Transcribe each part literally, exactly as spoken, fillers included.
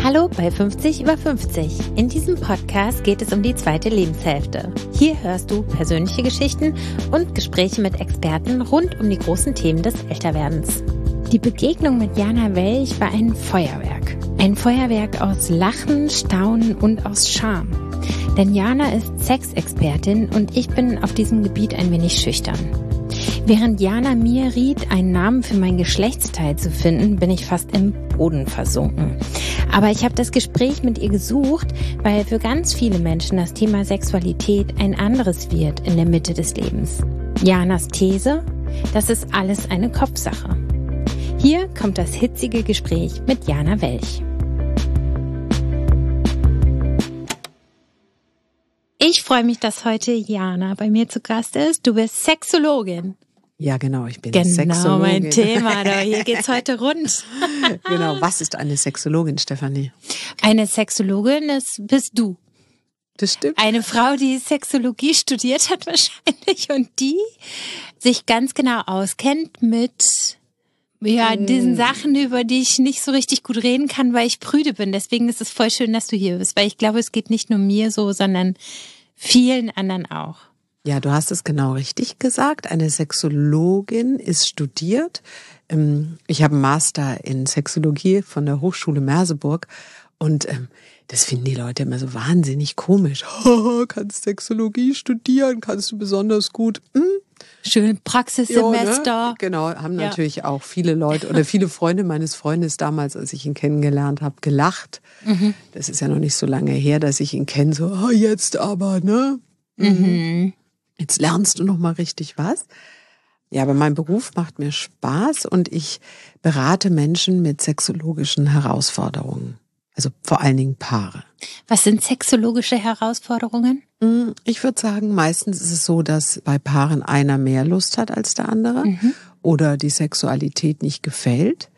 Hallo bei fünfzig über fünfzig. In diesem Podcast geht es um die zweite Lebenshälfte. Hier hörst du persönliche Geschichten und Gespräche mit Experten rund um die großen Themen des Älterwerdens. Die Begegnung mit Jana Welch war ein Feuerwerk. Ein Feuerwerk aus Lachen, Staunen und aus Charme. Denn Jana ist Sexexpertin und ich bin auf diesem Gebiet ein wenig schüchtern. Während Jana mir riet, einen Namen für mein Geschlechtsteil zu finden, bin ich fast im Boden versunken. Aber ich habe das Gespräch mit ihr gesucht, weil für ganz viele Menschen das Thema Sexualität ein anderes wird in der Mitte des Lebens. Janas These: Das ist alles eine Kopfsache. Hier kommt das hitzige Gespräch mit Jana Welch. Ich freue mich, dass heute Jana bei mir zu Gast ist. Du bist Sexologin. Ja, genau, ich bin genau Sexologin. Genau mein Thema, da hier geht's heute rund. Genau, was ist eine Sexologin, Stefanie? Eine Sexologin ist, bist du. Das stimmt. Eine Frau, die Sexologie studiert hat wahrscheinlich und die sich ganz genau auskennt mit ja diesen Sachen, über die ich nicht so richtig gut reden kann, weil ich prüde bin. Deswegen ist es voll schön, dass du hier bist, weil ich glaube, es geht nicht nur mir so, sondern vielen anderen auch. Ja, du hast es genau richtig gesagt. Eine Sexologin ist studiert. Ich habe einen Master in Sexologie von der Hochschule Merseburg und das finden die Leute immer so wahnsinnig komisch. Oh, kannst Sexologie studieren, kannst du besonders gut. Hm? Schön Praxissemester. Ja, ne? Genau, haben ja. natürlich auch viele Leute oder viele Freunde meines Freundes damals, als ich ihn kennengelernt habe, gelacht. Mhm. Das ist ja noch nicht so lange her, dass ich ihn kenne, so, oh, jetzt aber, ne? Mhm. Jetzt lernst du noch mal richtig was. Ja, aber mein Beruf macht mir Spaß und ich berate Menschen mit sexologischen Herausforderungen. Also vor allen Dingen Paare. Was sind sexologische Herausforderungen? Ich würde sagen, meistens ist es so, dass bei Paaren einer mehr Lust hat als der andere mhm. oder die Sexualität nicht gefällt.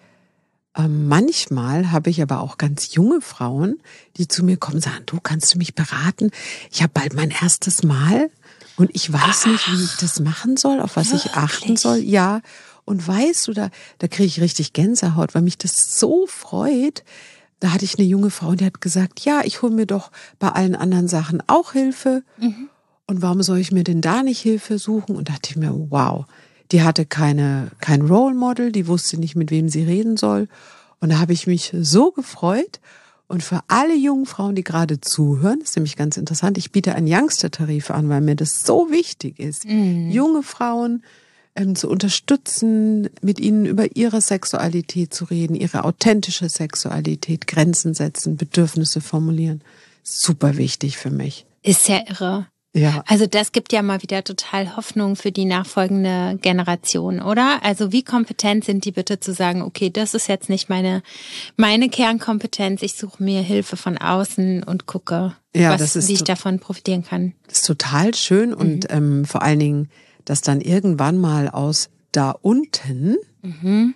Ähm, manchmal habe ich aber auch ganz junge Frauen, die zu mir kommen und sagen, du, kannst du mich beraten? Ich habe bald mein erstes Mal und ich weiß nicht, wie ich das machen soll, auf was Wirklich? ich achten soll. Ja, und weißt du, da, da kriege ich richtig Gänsehaut, weil mich das so freut. Da hatte ich eine junge Frau, die hat gesagt, ja, ich hole mir doch bei allen anderen Sachen auch Hilfe. Mhm. Und warum soll ich mir denn da nicht Hilfe suchen? Und da dachte ich mir, wow, die hatte keine kein Role Model, die wusste nicht, mit wem sie reden soll. Und da habe ich mich so gefreut. Und für alle jungen Frauen, die gerade zuhören, ist nämlich ganz interessant, ich biete einen Youngster-Tarif an, weil mir das so wichtig ist, mhm. junge Frauen ähm, zu unterstützen, mit ihnen über ihre Sexualität zu reden, ihre authentische Sexualität, Grenzen setzen, Bedürfnisse formulieren. Super wichtig für mich. Ist ja irre. Ja. Also das gibt ja mal wieder total Hoffnung für die nachfolgende Generation, oder? Also wie kompetent sind die bitte zu sagen, okay, das ist jetzt nicht meine meine Kernkompetenz, ich suche mir Hilfe von außen und gucke, ja, was, das ist wie ich davon profitieren kann. Das ist total schön und mhm. ähm, vor allen Dingen, dass dann irgendwann mal aus da unten mhm.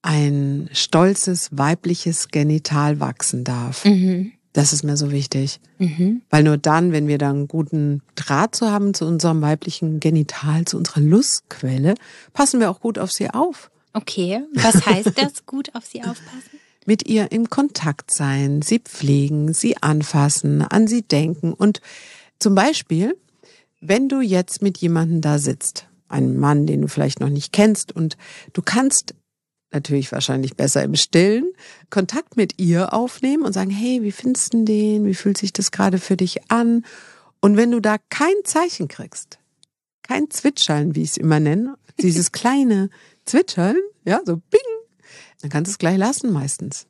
ein stolzes weibliches Genital wachsen darf. Mhm. Das ist mir so wichtig. Mhm. Weil nur dann, wenn wir da einen guten Draht zu haben zu unserem weiblichen Genital, zu unserer Lustquelle, passen wir auch gut auf sie auf. Okay, was heißt das, gut auf sie aufpassen? Mit ihr im Kontakt sein, sie pflegen, sie anfassen, an sie denken. Und zum Beispiel, wenn du jetzt mit jemandem da sitzt, einem Mann, den du vielleicht noch nicht kennst, und du kannst natürlich wahrscheinlich besser im Stillen, Kontakt mit ihr aufnehmen und sagen, hey, wie findest du den? Wie fühlt sich das gerade für dich an? Und wenn du da kein Zeichen kriegst, kein Zwitschern, wie ich es immer nenne, dieses kleine Zwitschern, ja, so bing, dann kannst du es gleich lassen meistens.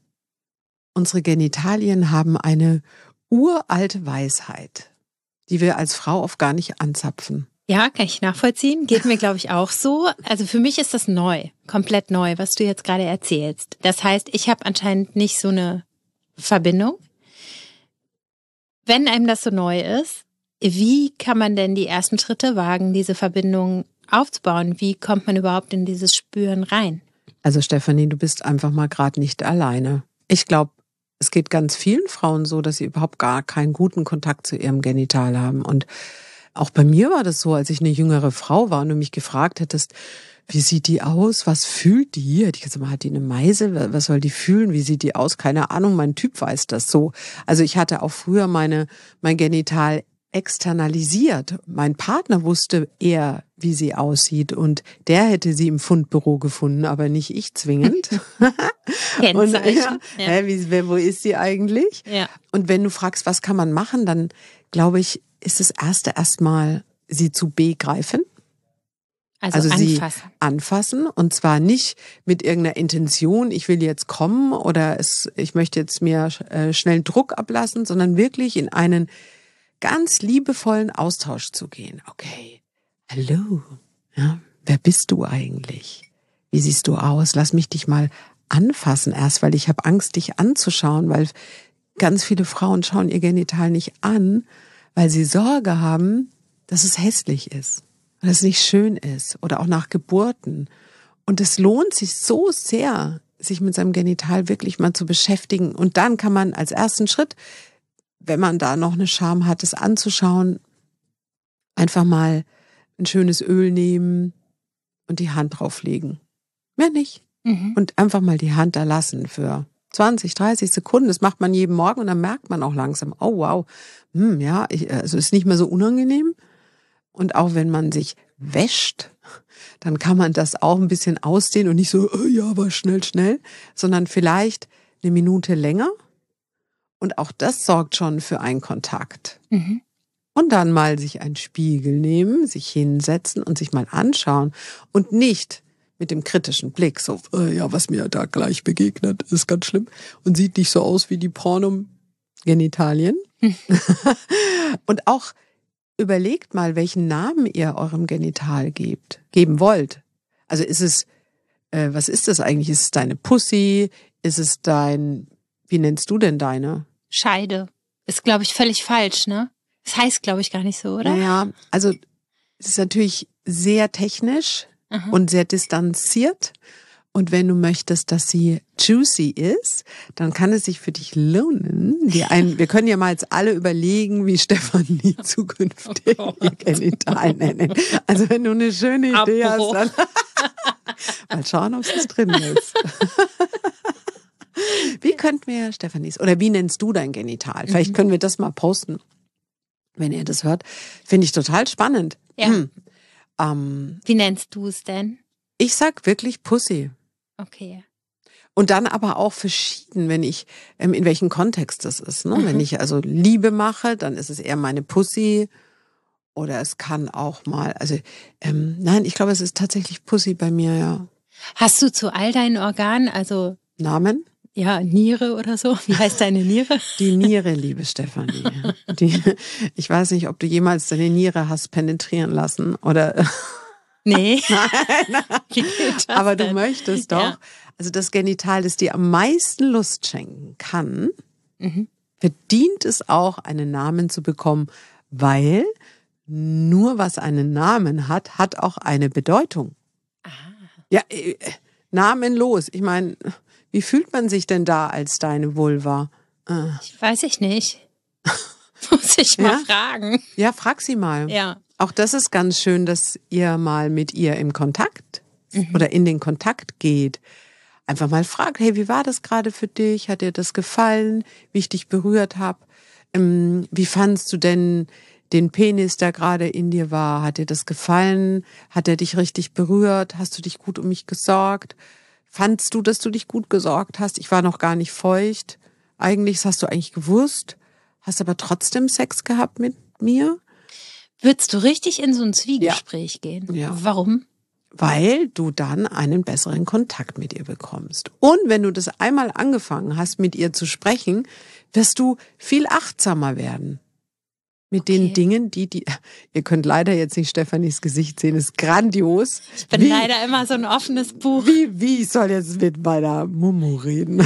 Unsere Genitalien haben eine uralte Weisheit, die wir als Frau oft gar nicht anzapfen. Ja, kann ich nachvollziehen. Geht mir, glaube ich, auch so. Also für mich ist das neu, komplett neu, was du jetzt gerade erzählst. Das heißt, ich habe anscheinend nicht so eine Verbindung. Wenn einem das so neu ist, wie kann man denn die ersten Schritte wagen, diese Verbindung aufzubauen? Wie kommt man überhaupt in dieses Spüren rein? Also Stefanie, du bist einfach mal gerade nicht alleine. Ich glaube, es geht ganz vielen Frauen so, dass sie überhaupt gar keinen guten Kontakt zu ihrem Genital haben. Und Auch bei mir war das so, als ich eine jüngere Frau war und du mich gefragt hättest, wie sieht die aus? Was fühlt die? Hätte ich gesagt, hat die eine Meise? Was soll die fühlen? Wie sieht die aus? Keine Ahnung, mein Typ weiß das so. Also ich hatte auch früher meine, mein Genital externalisiert. Mein Partner wusste eher, wie sie aussieht und der hätte sie im Fundbüro gefunden, aber nicht ich zwingend. Und, ja, ja. Hä, wie, wo ist sie eigentlich? Ja. Und wenn du fragst, was kann man machen, dann glaube ich, ist das Erste erstmal, sie zu begreifen. Also, Also sie anfassen. anfassen und zwar nicht mit irgendeiner Intention, ich will jetzt kommen oder es, ich möchte jetzt mir äh, schnell Druck ablassen, sondern wirklich in einen ganz liebevollen Austausch zu gehen. Okay, hallo, ja, wer bist du eigentlich? Wie siehst du aus? Lass mich dich mal anfassen erst, weil ich habe Angst, dich anzuschauen, weil ganz viele Frauen schauen ihr Genital nicht an, weil sie Sorge haben, dass es hässlich ist, dass es nicht schön ist oder auch nach Geburten. Und es lohnt sich so sehr, sich mit seinem Genital wirklich mal zu beschäftigen. Und dann kann man als ersten Schritt, wenn man da noch eine Scham hat, es anzuschauen, einfach mal ein schönes Öl nehmen und die Hand drauflegen. Mehr nicht. Mhm. Und einfach mal die Hand da lassen für zwanzig, dreißig Sekunden. Das macht man jeden Morgen und dann merkt man auch langsam, oh wow, hm, ja, ich, also ist nicht mehr so unangenehm. Und auch wenn man sich wäscht, dann kann man das auch ein bisschen ausdehnen und nicht so, oh ja, aber schnell, schnell, sondern vielleicht eine Minute länger. Und auch das sorgt schon für einen Kontakt. Mhm. Und dann mal sich einen Spiegel nehmen, sich hinsetzen und sich mal anschauen und nicht mit dem kritischen Blick so, äh, ja, was mir da gleich begegnet, ist ganz schlimm und sieht nicht so aus wie die Porno-Genitalien. Mhm. Und auch überlegt mal, welchen Namen ihr eurem Genital gebt, geben wollt. Also ist es, äh, was ist das eigentlich? Ist es deine Pussy? Ist es dein, wie nennst du denn deine? Scheide. Ist, glaube ich, völlig falsch, ne? Das heißt, glaube ich, gar nicht so, oder? Naja, also es ist natürlich sehr technisch Aha. und sehr distanziert. Und wenn du möchtest, dass sie juicy ist, dann kann es sich für dich lohnen. Die ein, wir können ja mal jetzt alle überlegen, wie Stefanie zukünftig oh ihr Genital nennen. Also wenn du eine schöne Idee Abbruch. hast, dann mal schauen, ob es drin ist. Wie könnten wir Stefanis, oder wie nennst du dein Genital? Vielleicht können wir das mal posten, wenn ihr das hört. Finde ich total spannend. Ja. Hm. Ähm, Wie nennst du es denn? ich sag wirklich Pussy. Okay. Und dann aber auch verschieden, wenn ich, ähm, in welchem Kontext das ist. Ne? Mhm. Wenn ich also Liebe mache, dann ist es eher meine Pussy. Oder es kann auch mal, also ähm, nein, ich glaube, es ist tatsächlich Pussy bei mir, ja. Hast du zu all deinen Organen, also Namen? ja, Niere oder so? Wie heißt deine Niere? Die Niere, liebe Stefanie. Die, ich weiß nicht, ob du jemals deine Niere hast penetrieren lassen oder... Nee. Nein, Wie geht das aber du denn? möchtest doch, Ja. also das Genital, das dir am meisten Lust schenken kann, Mhm. verdient es auch, einen Namen zu bekommen, weil nur was einen Namen hat, hat auch eine Bedeutung. Ah. Ja, äh, namenlos. Ich meine, wie fühlt man sich denn da als deine Vulva? Äh, Ich weiß ich nicht. Muss ich mal Ja? fragen. ja, frag sie mal. Ja. Auch das ist ganz schön, dass ihr mal mit ihr im Kontakt Mhm. oder in den Kontakt geht. Einfach mal fragt, hey, wie war das gerade für dich? Hat dir das gefallen, wie ich dich berührt habe? Ähm, wie fandst du denn den Penis, der gerade in dir war? Hat dir das gefallen? Hat er dich richtig berührt? Hast du dich gut um mich gesorgt? Fandst du, dass du dich gut gesorgt hast? Ich war noch gar nicht feucht. Eigentlich, das hast du eigentlich gewusst. Hast aber trotzdem Sex gehabt mit mir? Würdest du richtig in so ein Zwiegespräch gehen? Ja. Warum? Weil du dann einen besseren Kontakt mit ihr bekommst. Und wenn du das einmal angefangen hast, mit ihr zu sprechen, wirst du viel achtsamer werden. Mit Okay. den Dingen, die, die, ihr könnt leider jetzt nicht Stefanis Gesicht sehen, ist grandios. Ich bin wie, leider immer so ein offenes Buch. Wie, wie ich soll jetzt mit meiner Mumu reden?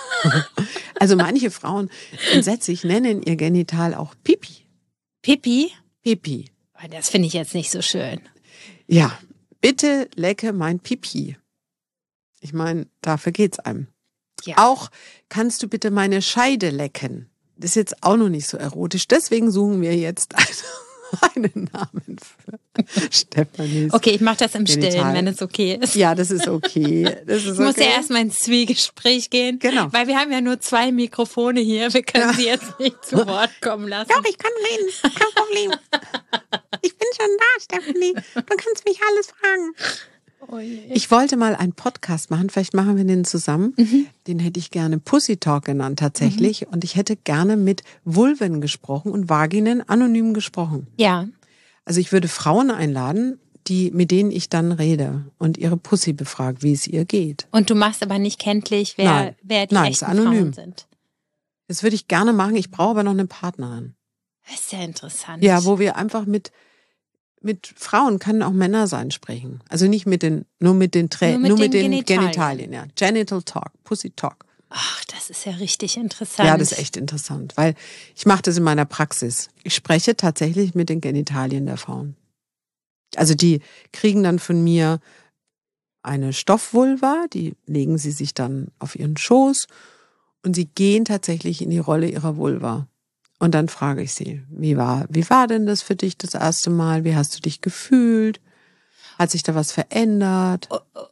Also manche Frauen, entsetzlich, nennen ihr Genital auch Pipi. Pipi? Pipi. Das finde ich jetzt nicht so schön. Ja, bitte lecke mein Pipi. Ich meine, dafür geht's einem. Ja. Auch kannst du bitte meine Scheide lecken. Das ist jetzt auch noch nicht so erotisch. Deswegen suchen wir jetzt einen Namen für Stephanies. Okay, ich mache das im Genital. Stillen, wenn es okay ist. Ja, das ist okay. Das ist Ich muss okay. ja erstmal ins Zwiegespräch gehen. Genau. Weil wir haben ja nur zwei Mikrofone hier. Wir können Ja. sie jetzt nicht zu Wort kommen lassen. Doch, ich kann reden. Kein Problem. Ich bin schon da, Stephanie. Du kannst mich alles fragen. Oh je. Ich wollte mal einen Podcast machen, vielleicht machen wir den zusammen. Mhm. Den hätte ich gerne Pussy Talk genannt tatsächlich. Mhm. Und ich hätte gerne mit Vulven gesprochen und Vaginen anonym gesprochen. Ja. Also ich würde Frauen einladen, die, mit denen ich dann rede und ihre Pussy befrage, wie es ihr geht. Und du machst aber nicht kenntlich, wer, Nein. wer die Nein, echten ist anonym. Frauen sind. Das würde ich gerne machen. Ich brauche aber noch eine Partnerin. Das ist ja interessant. Ja, wo wir einfach mit mit Frauen, kann auch Männer sein, sprechen. Also nicht mit den, nur mit den, Trä Nur mit nur mit den den Genitalien. Genitalien. Ja. Genital Talk, Pussy Talk. Ach, das ist ja richtig interessant. Ja, das ist echt interessant, weil ich mache das in meiner Praxis. Ich spreche tatsächlich mit den Genitalien der Frauen. Also die kriegen dann von mir eine Stoffvulva, die legen sie sich dann auf ihren Schoß und sie gehen tatsächlich in die Rolle ihrer Vulva. Und dann frage ich sie, wie war, wie war denn das für dich das erste Mal? Wie hast du dich gefühlt? Hat sich da was verändert?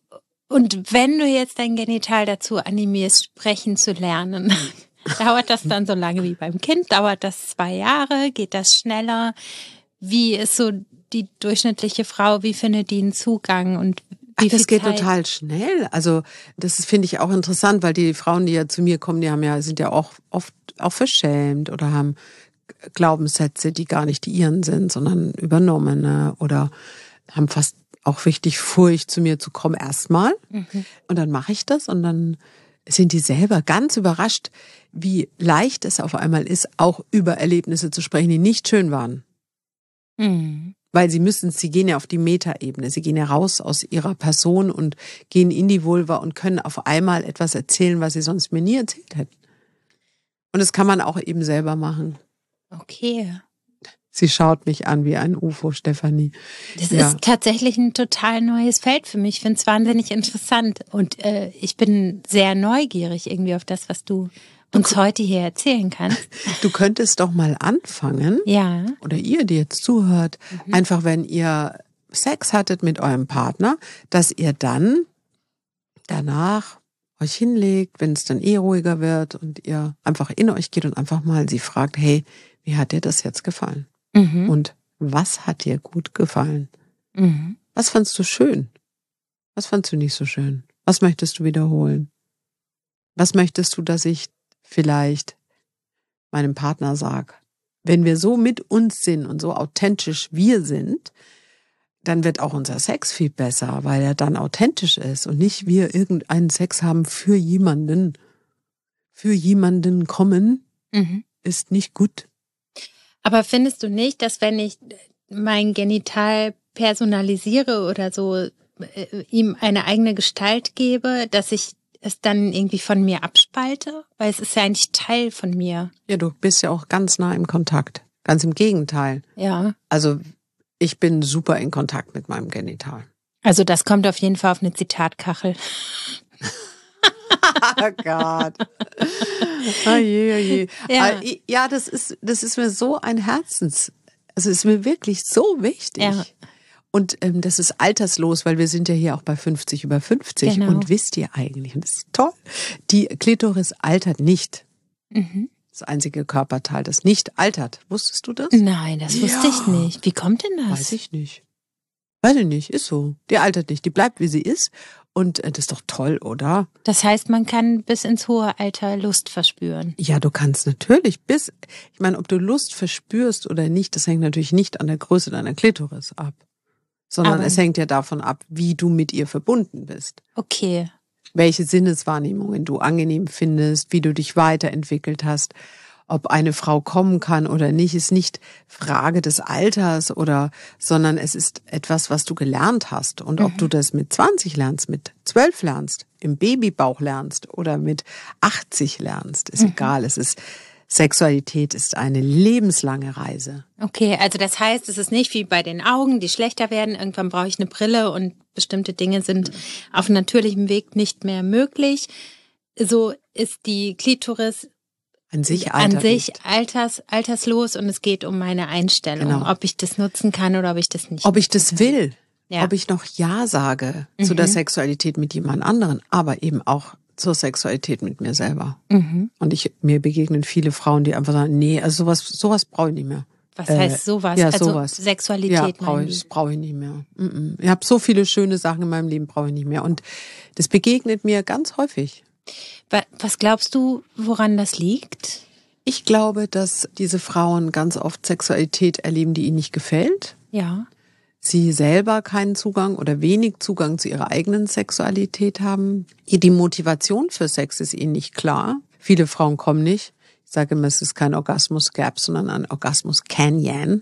Und wenn du jetzt dein Genital dazu animierst, sprechen zu lernen, dauert das dann so lange wie beim Kind? Dauert das zwei Jahre? Geht das schneller? Wie ist so die durchschnittliche Frau? Wie findet die einen Zugang? Und wie Ach, das viel geht Zeit? total schnell. Also das finde ich auch interessant, weil die Frauen, die ja zu mir kommen, die haben ja, sind ja auch oft auch verschämt oder haben Glaubenssätze, die gar nicht die ihren sind, sondern übernommene oder haben fast auch richtig Furcht, zu mir zu kommen erstmal. Mhm. Und dann mache ich das und dann sind die selber ganz überrascht, wie leicht es auf einmal ist, auch über Erlebnisse zu sprechen, die nicht schön waren. Mhm. Weil sie müssen, sie gehen ja auf die Metaebene, sie gehen ja raus aus ihrer Person und gehen in die Vulva und können auf einmal etwas erzählen, was sie sonst mir nie erzählt hätten. Und das kann man auch eben selber machen. Okay. Sie schaut mich an wie ein U F O, Stephanie. Das Ja. ist tatsächlich ein total neues Feld für mich. Ich finde es wahnsinnig interessant. Und äh, ich bin sehr neugierig irgendwie auf das, was du uns du, heute hier erzählen kannst. Du könntest doch mal anfangen, ja. oder ihr, die jetzt zuhört, mhm. einfach wenn ihr Sex hattet mit eurem Partner, dass ihr dann danach euch hinlegt, wenn es dann eh ruhiger wird und ihr einfach in euch geht und einfach mal sie fragt, hey, wie hat dir das jetzt gefallen? Mhm. Und was hat dir gut gefallen? Mhm. Was fandst du schön? Was fandst du nicht so schön? Was möchtest du wiederholen? Was möchtest du, dass ich vielleicht meinem Partner sage? Wenn wir so mit uns sind und so authentisch wir sind, dann wird auch unser Sex viel besser, weil er dann authentisch ist und nicht wir irgendeinen Sex haben für jemanden. Für jemanden kommen mhm. ist nicht gut. Aber findest du nicht, dass wenn ich mein Genital personalisiere oder so äh, ihm eine eigene Gestalt gebe, dass ich es dann irgendwie von mir abspalte? Weil es ist ja eigentlich Teil von mir. Ja, du bist ja auch ganz nah im Kontakt. Ganz im Gegenteil. Ja. Also ich bin super in Kontakt mit meinem Genital. Also das kommt auf jeden Fall auf eine Zitatkachel. Oh Gott. Oh je, oh je. Ja, ja das, ist, das ist mir so ein Herzens... Also es ist mir wirklich so wichtig. Ja. Und ähm, das ist alterslos, weil wir sind ja hier auch bei fünfzig über fünfzig. Genau. Und wisst ihr eigentlich, und das ist toll, die Klitoris altert nicht. Mhm. Das einzige Körperteil, das nicht altert. Wusstest du das? Nein, das wusste ja. ich nicht. Wie kommt denn das? Weiß ich nicht. Weiß ich nicht, ist so. Die altert nicht, die bleibt, wie sie ist. Und äh, das ist doch toll, oder? Das heißt, man kann bis ins hohe Alter Lust verspüren. Ja, du kannst natürlich bis, ich meine, ob du Lust verspürst oder nicht, das hängt natürlich nicht an der Größe deiner Klitoris ab. Sondern Aber es hängt ja davon ab, wie du mit ihr verbunden bist. Okay. Welche Sinneswahrnehmungen du angenehm findest, wie du dich weiterentwickelt hast. Ob eine Frau kommen kann oder nicht, ist nicht Frage des Alters oder, sondern es ist etwas, was du gelernt hast. Und ob mhm. du das mit zwanzig lernst, mit zwölf lernst, im Babybauch lernst oder mit achtzig lernst, ist mhm. egal. Es ist, Sexualität ist eine lebenslange Reise. Okay, also das heißt, es ist nicht wie bei den Augen, die schlechter werden. Irgendwann brauche ich eine Brille und bestimmte Dinge sind auf natürlichem Weg nicht mehr möglich. So ist die Klitoris an sich, Alter an sich alters, alterslos und es geht um meine Einstellung, genau. ob ich das nutzen kann oder ob ich das nicht Ob ich das kann. will, ja. ob ich noch Ja sage mhm. zu der Sexualität mit jemand anderen, aber eben auch zur Sexualität mit mir selber. Mhm. Und ich mir begegnen viele Frauen, die einfach sagen, nee, also sowas, sowas brauche ich nicht mehr. Was äh, heißt sowas? Ja, also sowas. Sexualität ja, brauche ich, brauche ich nicht mehr. Mm-mm. Ich habe so viele schöne Sachen in meinem Leben, brauche ich nicht mehr. Und das begegnet mir ganz häufig. Was glaubst du, woran das liegt? Ich glaube, dass diese Frauen ganz oft Sexualität erleben, die ihnen nicht gefällt. Ja. Sie selber keinen Zugang oder wenig Zugang zu ihrer eigenen Sexualität haben. Die Motivation für Sex ist ihnen nicht klar. Viele Frauen kommen nicht. Ich sage immer, es ist kein Orgasmus-Gap, sondern ein Orgasmus-Canyon.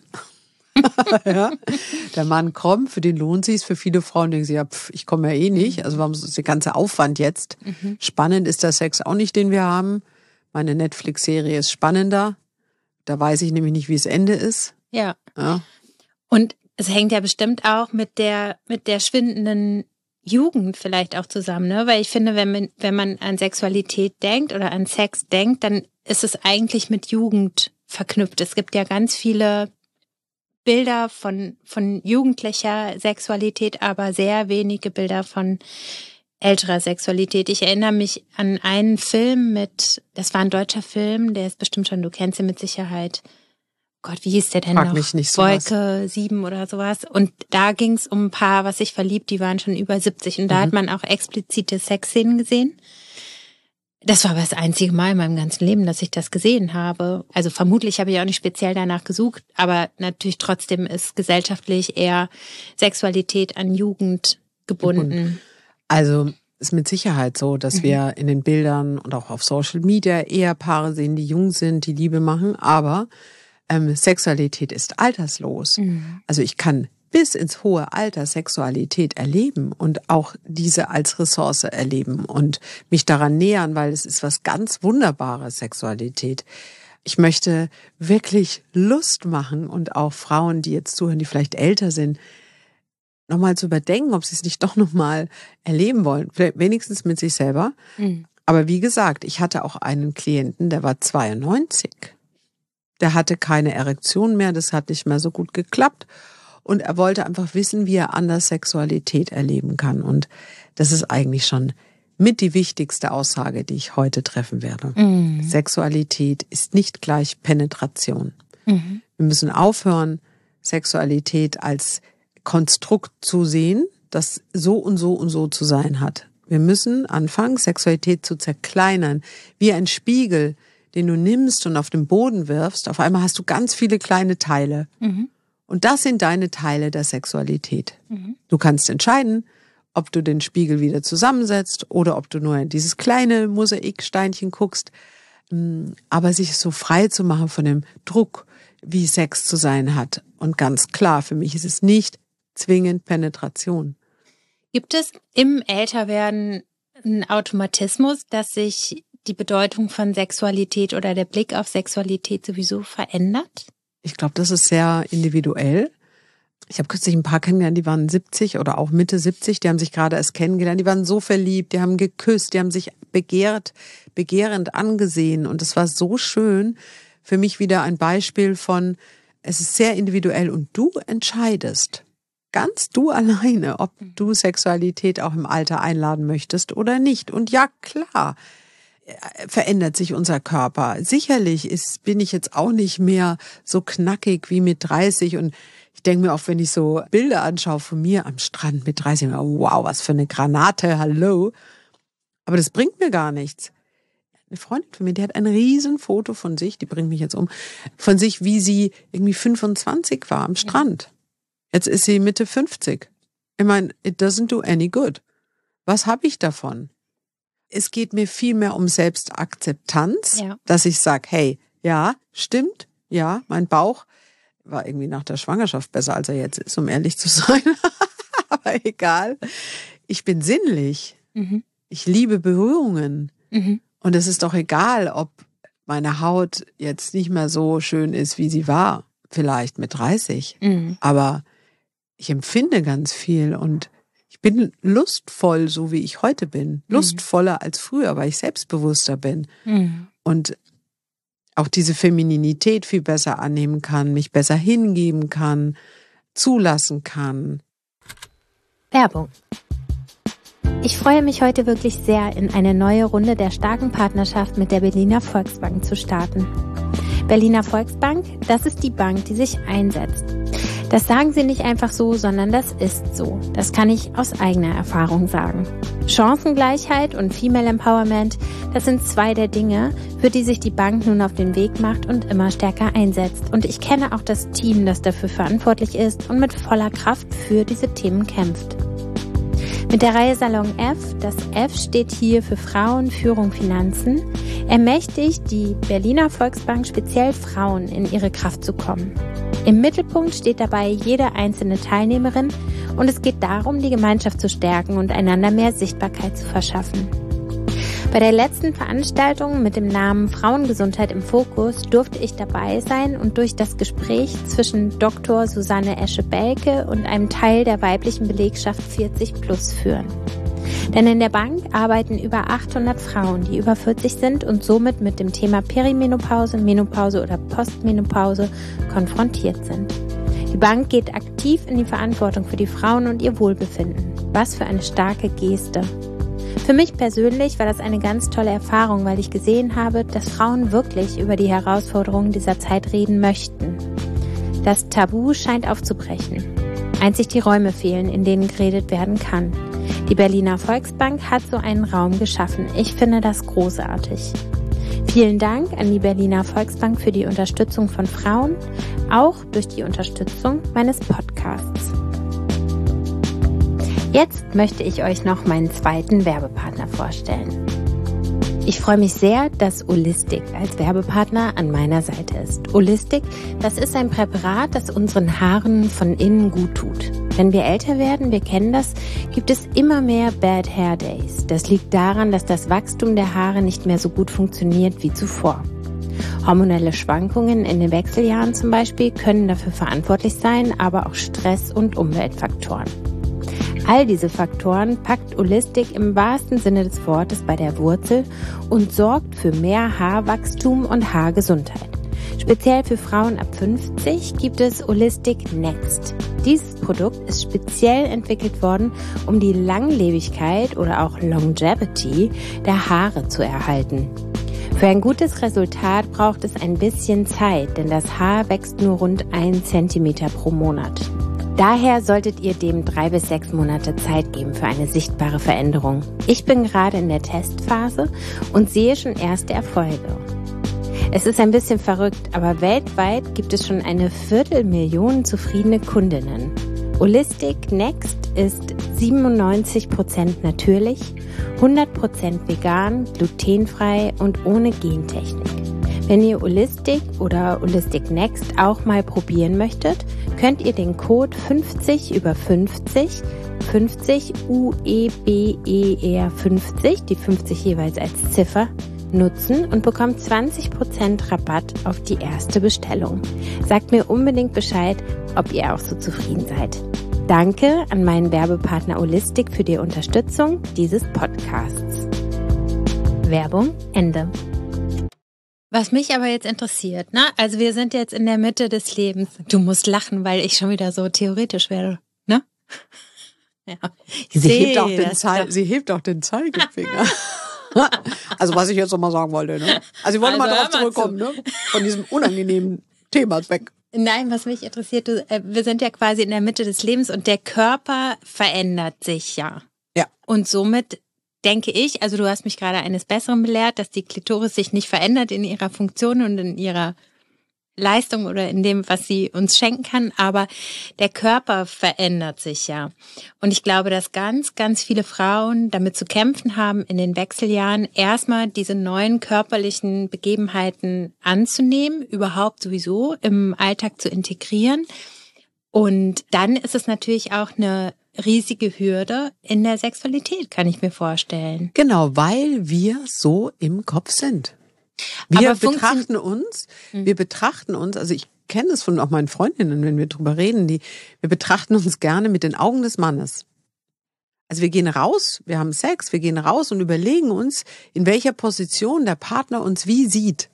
ja. Der Mann kommt, für den lohnt sich es. Für viele Frauen denken sie, ja, pff, ich komme ja eh nicht. Also warum ist der ganze Aufwand jetzt? Mhm. Spannend ist der Sex auch nicht, den wir haben. Meine Netflix-Serie ist spannender. Da weiß ich nämlich nicht, wie es Ende ist. Ja. ja. Und es hängt ja bestimmt auch mit der, mit der schwindenden Jugend vielleicht auch zusammen, ne? Weil ich finde, wenn man, wenn man an Sexualität denkt oder an Sex denkt, dann ist es eigentlich mit Jugend verknüpft. Es gibt ja ganz viele Bilder von, von jugendlicher Sexualität, aber sehr wenige Bilder von älterer Sexualität. Ich erinnere mich an einen Film mit, das war ein deutscher Film, der ist bestimmt schon, du kennst ihn mit Sicherheit. Gott, wie hieß der denn Frag noch? Mich nicht Wolke sieben oder sowas. Und da ging es um ein Paar, was sich verliebt, die waren schon über siebzig. Und da mhm. hat man auch explizite Sexszenen gesehen. Das war aber das einzige Mal in meinem ganzen Leben, dass ich das gesehen habe. Also vermutlich habe ich auch nicht speziell danach gesucht, aber natürlich trotzdem ist gesellschaftlich eher Sexualität an Jugend gebunden. Also ist mit Sicherheit so, dass mhm. wir in den Bildern und auch auf Social Media eher Paare sehen, die jung sind, die Liebe machen, aber ähm, Sexualität ist alterslos. Mhm. Also ich kann bis ins hohe Alter Sexualität erleben und auch diese als Ressource erleben und mich daran nähern, weil es ist was ganz Wunderbares, Sexualität. Ich möchte wirklich Lust machen und auch Frauen, die jetzt zuhören, die vielleicht älter sind, nochmal zu überdenken, ob sie es nicht doch nochmal erleben wollen. Vielleicht wenigstens mit sich selber. Mhm. Aber wie gesagt, ich hatte auch einen Klienten, der war zweiundneunzig. Der hatte keine Erektion mehr, das hat nicht mehr so gut geklappt. Und er wollte einfach wissen, wie er anders Sexualität erleben kann. Und das ist eigentlich schon mit die wichtigste Aussage, die ich heute treffen werde. Mhm. Sexualität ist nicht gleich Penetration. Mhm. Wir müssen aufhören, Sexualität als Konstrukt zu sehen, das so und so und so zu sein hat. Wir müssen anfangen, Sexualität zu zerkleinern, wie ein Spiegel, den du nimmst und auf den Boden wirfst. Auf einmal hast du ganz viele kleine Teile. Mhm. Und das sind deine Teile der Sexualität. Mhm. Du kannst entscheiden, ob du den Spiegel wieder zusammensetzt oder ob du nur in dieses kleine Mosaiksteinchen guckst. Aber sich so frei zu machen von dem Druck, wie Sex zu sein hat. Und ganz klar, für mich ist es nicht zwingend Penetration. Gibt es im Älterwerden einen Automatismus, dass sich die Bedeutung von Sexualität oder der Blick auf Sexualität sowieso verändert? Ich glaube, das ist sehr individuell. Ich habe kürzlich ein paar kennengelernt, die waren siebzig oder auch Mitte siebzig, die haben sich gerade erst kennengelernt, die waren so verliebt, die haben geküsst, die haben sich begehrt, begehrend angesehen und es war so schön. Für mich wieder ein Beispiel von, es ist sehr individuell und du entscheidest, ganz du alleine, ob du Sexualität auch im Alter einladen möchtest oder nicht. Und ja, klar, verändert sich unser Körper. Sicherlich ist, bin ich jetzt auch nicht mehr so knackig wie mit dreißig und ich denke mir auch, wenn ich so Bilder anschaue von mir am Strand mit dreißig, wow, was für eine Granate, hallo. Aber das bringt mir gar nichts. Eine Freundin von mir, die hat ein Riesenfoto von sich, die bringt mich jetzt um, von sich, wie sie irgendwie fünfundzwanzig war am Strand. Jetzt ist sie Mitte fünfzig. Ich meine, it doesn't do any good. Was habe ich davon? Es geht mir viel mehr um Selbstakzeptanz, ja. Dass ich sage, hey, ja, stimmt, ja, mein Bauch war irgendwie nach der Schwangerschaft besser, als er jetzt ist, um ehrlich zu sein. Aber egal. Ich bin sinnlich. Mhm. Ich liebe Berührungen. Mhm. Und es ist doch egal, ob meine Haut jetzt nicht mehr so schön ist, wie sie war. Vielleicht mit dreißig. Mhm. Aber ich empfinde ganz viel und ich bin lustvoll, so wie ich heute bin. Lustvoller als früher, weil ich selbstbewusster bin. Mhm. Und auch diese Femininität viel besser annehmen kann, mich besser hingeben kann, zulassen kann. Werbung. Ich freue mich heute wirklich sehr, in eine neue Runde der starken Partnerschaft mit der Berliner Volksbank zu starten. Berliner Volksbank, das ist die Bank, die sich einsetzt. Das sagen sie nicht einfach so, sondern das ist so. Das kann ich aus eigener Erfahrung sagen. Chancengleichheit und Female Empowerment, das sind zwei der Dinge, für die sich die Bank nun auf den Weg macht und immer stärker einsetzt. Und ich kenne auch das Team, das dafür verantwortlich ist und mit voller Kraft für diese Themen kämpft. Mit der Reihe Salon F, das F steht hier für Frauen, Führung, Finanzen, ermächtigt die Berliner Volksbank speziell Frauen in ihre Kraft zu kommen. Im Mittelpunkt steht dabei jede einzelne Teilnehmerin und es geht darum, die Gemeinschaft zu stärken und einander mehr Sichtbarkeit zu verschaffen. Bei der letzten Veranstaltung mit dem Namen Frauengesundheit im Fokus durfte ich dabei sein und durch das Gespräch zwischen Doktor Susanne Esche-Belke und einem Teil der weiblichen Belegschaft vierzig plus führen. Denn in der Bank arbeiten über achthundert Frauen, die über vierzig sind und somit mit dem Thema Perimenopause, Menopause oder Postmenopause konfrontiert sind. Die Bank geht aktiv in die Verantwortung für die Frauen und ihr Wohlbefinden. Was für eine starke Geste. Für mich persönlich war das eine ganz tolle Erfahrung, weil ich gesehen habe, dass Frauen wirklich über die Herausforderungen dieser Zeit reden möchten. Das Tabu scheint aufzubrechen. Einzig die Räume fehlen, in denen geredet werden kann. Die Berliner Volksbank hat so einen Raum geschaffen. Ich finde das großartig. Vielen Dank an die Berliner Volksbank für die Unterstützung von Frauen, auch durch die Unterstützung meines Podcasts. Jetzt möchte ich euch noch meinen zweiten Werbepartner vorstellen. Ich freue mich sehr, dass Olistic als Werbepartner an meiner Seite ist. Olistic, das ist ein Präparat, das unseren Haaren von innen gut tut. Wenn wir älter werden, wir kennen das, gibt es immer mehr Bad Hair Days. Das liegt daran, dass das Wachstum der Haare nicht mehr so gut funktioniert wie zuvor. Hormonelle Schwankungen in den Wechseljahren zum Beispiel können dafür verantwortlich sein, aber auch Stress und Umweltfaktoren. All diese Faktoren packt Olistic im wahrsten Sinne des Wortes bei der Wurzel und sorgt für mehr Haarwachstum und Haargesundheit. Speziell für Frauen ab fünfzig gibt es Olistic Next. Dieses Produkt ist speziell entwickelt worden, um die Langlebigkeit oder auch Longevity der Haare zu erhalten. Für ein gutes Resultat braucht es ein bisschen Zeit, denn das Haar wächst nur rund ein Zentimeter pro Monat. Daher solltet ihr dem drei bis sechs Monate Zeit geben für eine sichtbare Veränderung. Ich bin gerade in der Testphase und sehe schon erste Erfolge. Es ist ein bisschen verrückt, aber weltweit gibt es schon eine Viertelmillion zufriedene Kundinnen. Olistic Next ist siebenundneunzig Prozent natürlich, hundert Prozent vegan, glutenfrei und ohne Gentechnik. Wenn ihr Olistic oder Olistic Next auch mal probieren möchtet, könnt ihr den Code fünfzig über fünfzig, fünfzig U E B E R fünfzig, die fünfzig jeweils als Ziffer, nutzen und bekommt zwanzig Prozent Rabatt auf die erste Bestellung. Sagt mir unbedingt Bescheid, ob ihr auch so zufrieden seid. Danke an meinen Werbepartner Olistic für die Unterstützung dieses Podcasts. Werbung Ende. Was mich aber jetzt interessiert, ne? Also wir sind jetzt in der Mitte des Lebens. Du musst lachen, weil ich schon wieder so theoretisch werde, ne? Ja. Sie hebt, auch den Zei- sie hebt auch den Zeigefinger. Also was ich jetzt nochmal sagen wollte, ne? Also ich wollte also mal darauf zurückkommen, zu. ne? Von diesem unangenehmen Thema weg. Nein, was mich interessiert, du, äh, wir sind ja quasi in der Mitte des Lebens und der Körper verändert sich ja. Ja. Und somit denke ich, also du hast mich gerade eines Besseren belehrt, dass die Klitoris sich nicht verändert in ihrer Funktion und in ihrer Leistung oder in dem, was sie uns schenken kann, aber der Körper verändert sich ja. Und ich glaube, dass ganz, ganz viele Frauen damit zu kämpfen haben, in den Wechseljahren erstmal diese neuen körperlichen Begebenheiten anzunehmen, überhaupt sowieso im Alltag zu integrieren. Und dann ist es natürlich auch eine riesige Hürde in der Sexualität, kann ich mir vorstellen. Genau, weil wir so im Kopf sind. Wir Aber betrachten uns, wir betrachten uns, also ich kenne es von auch meinen Freundinnen, wenn wir drüber reden, die, wir betrachten uns gerne mit den Augen des Mannes. Also wir gehen raus, wir haben Sex, wir gehen raus und überlegen uns, in welcher Position der Partner uns wie sieht.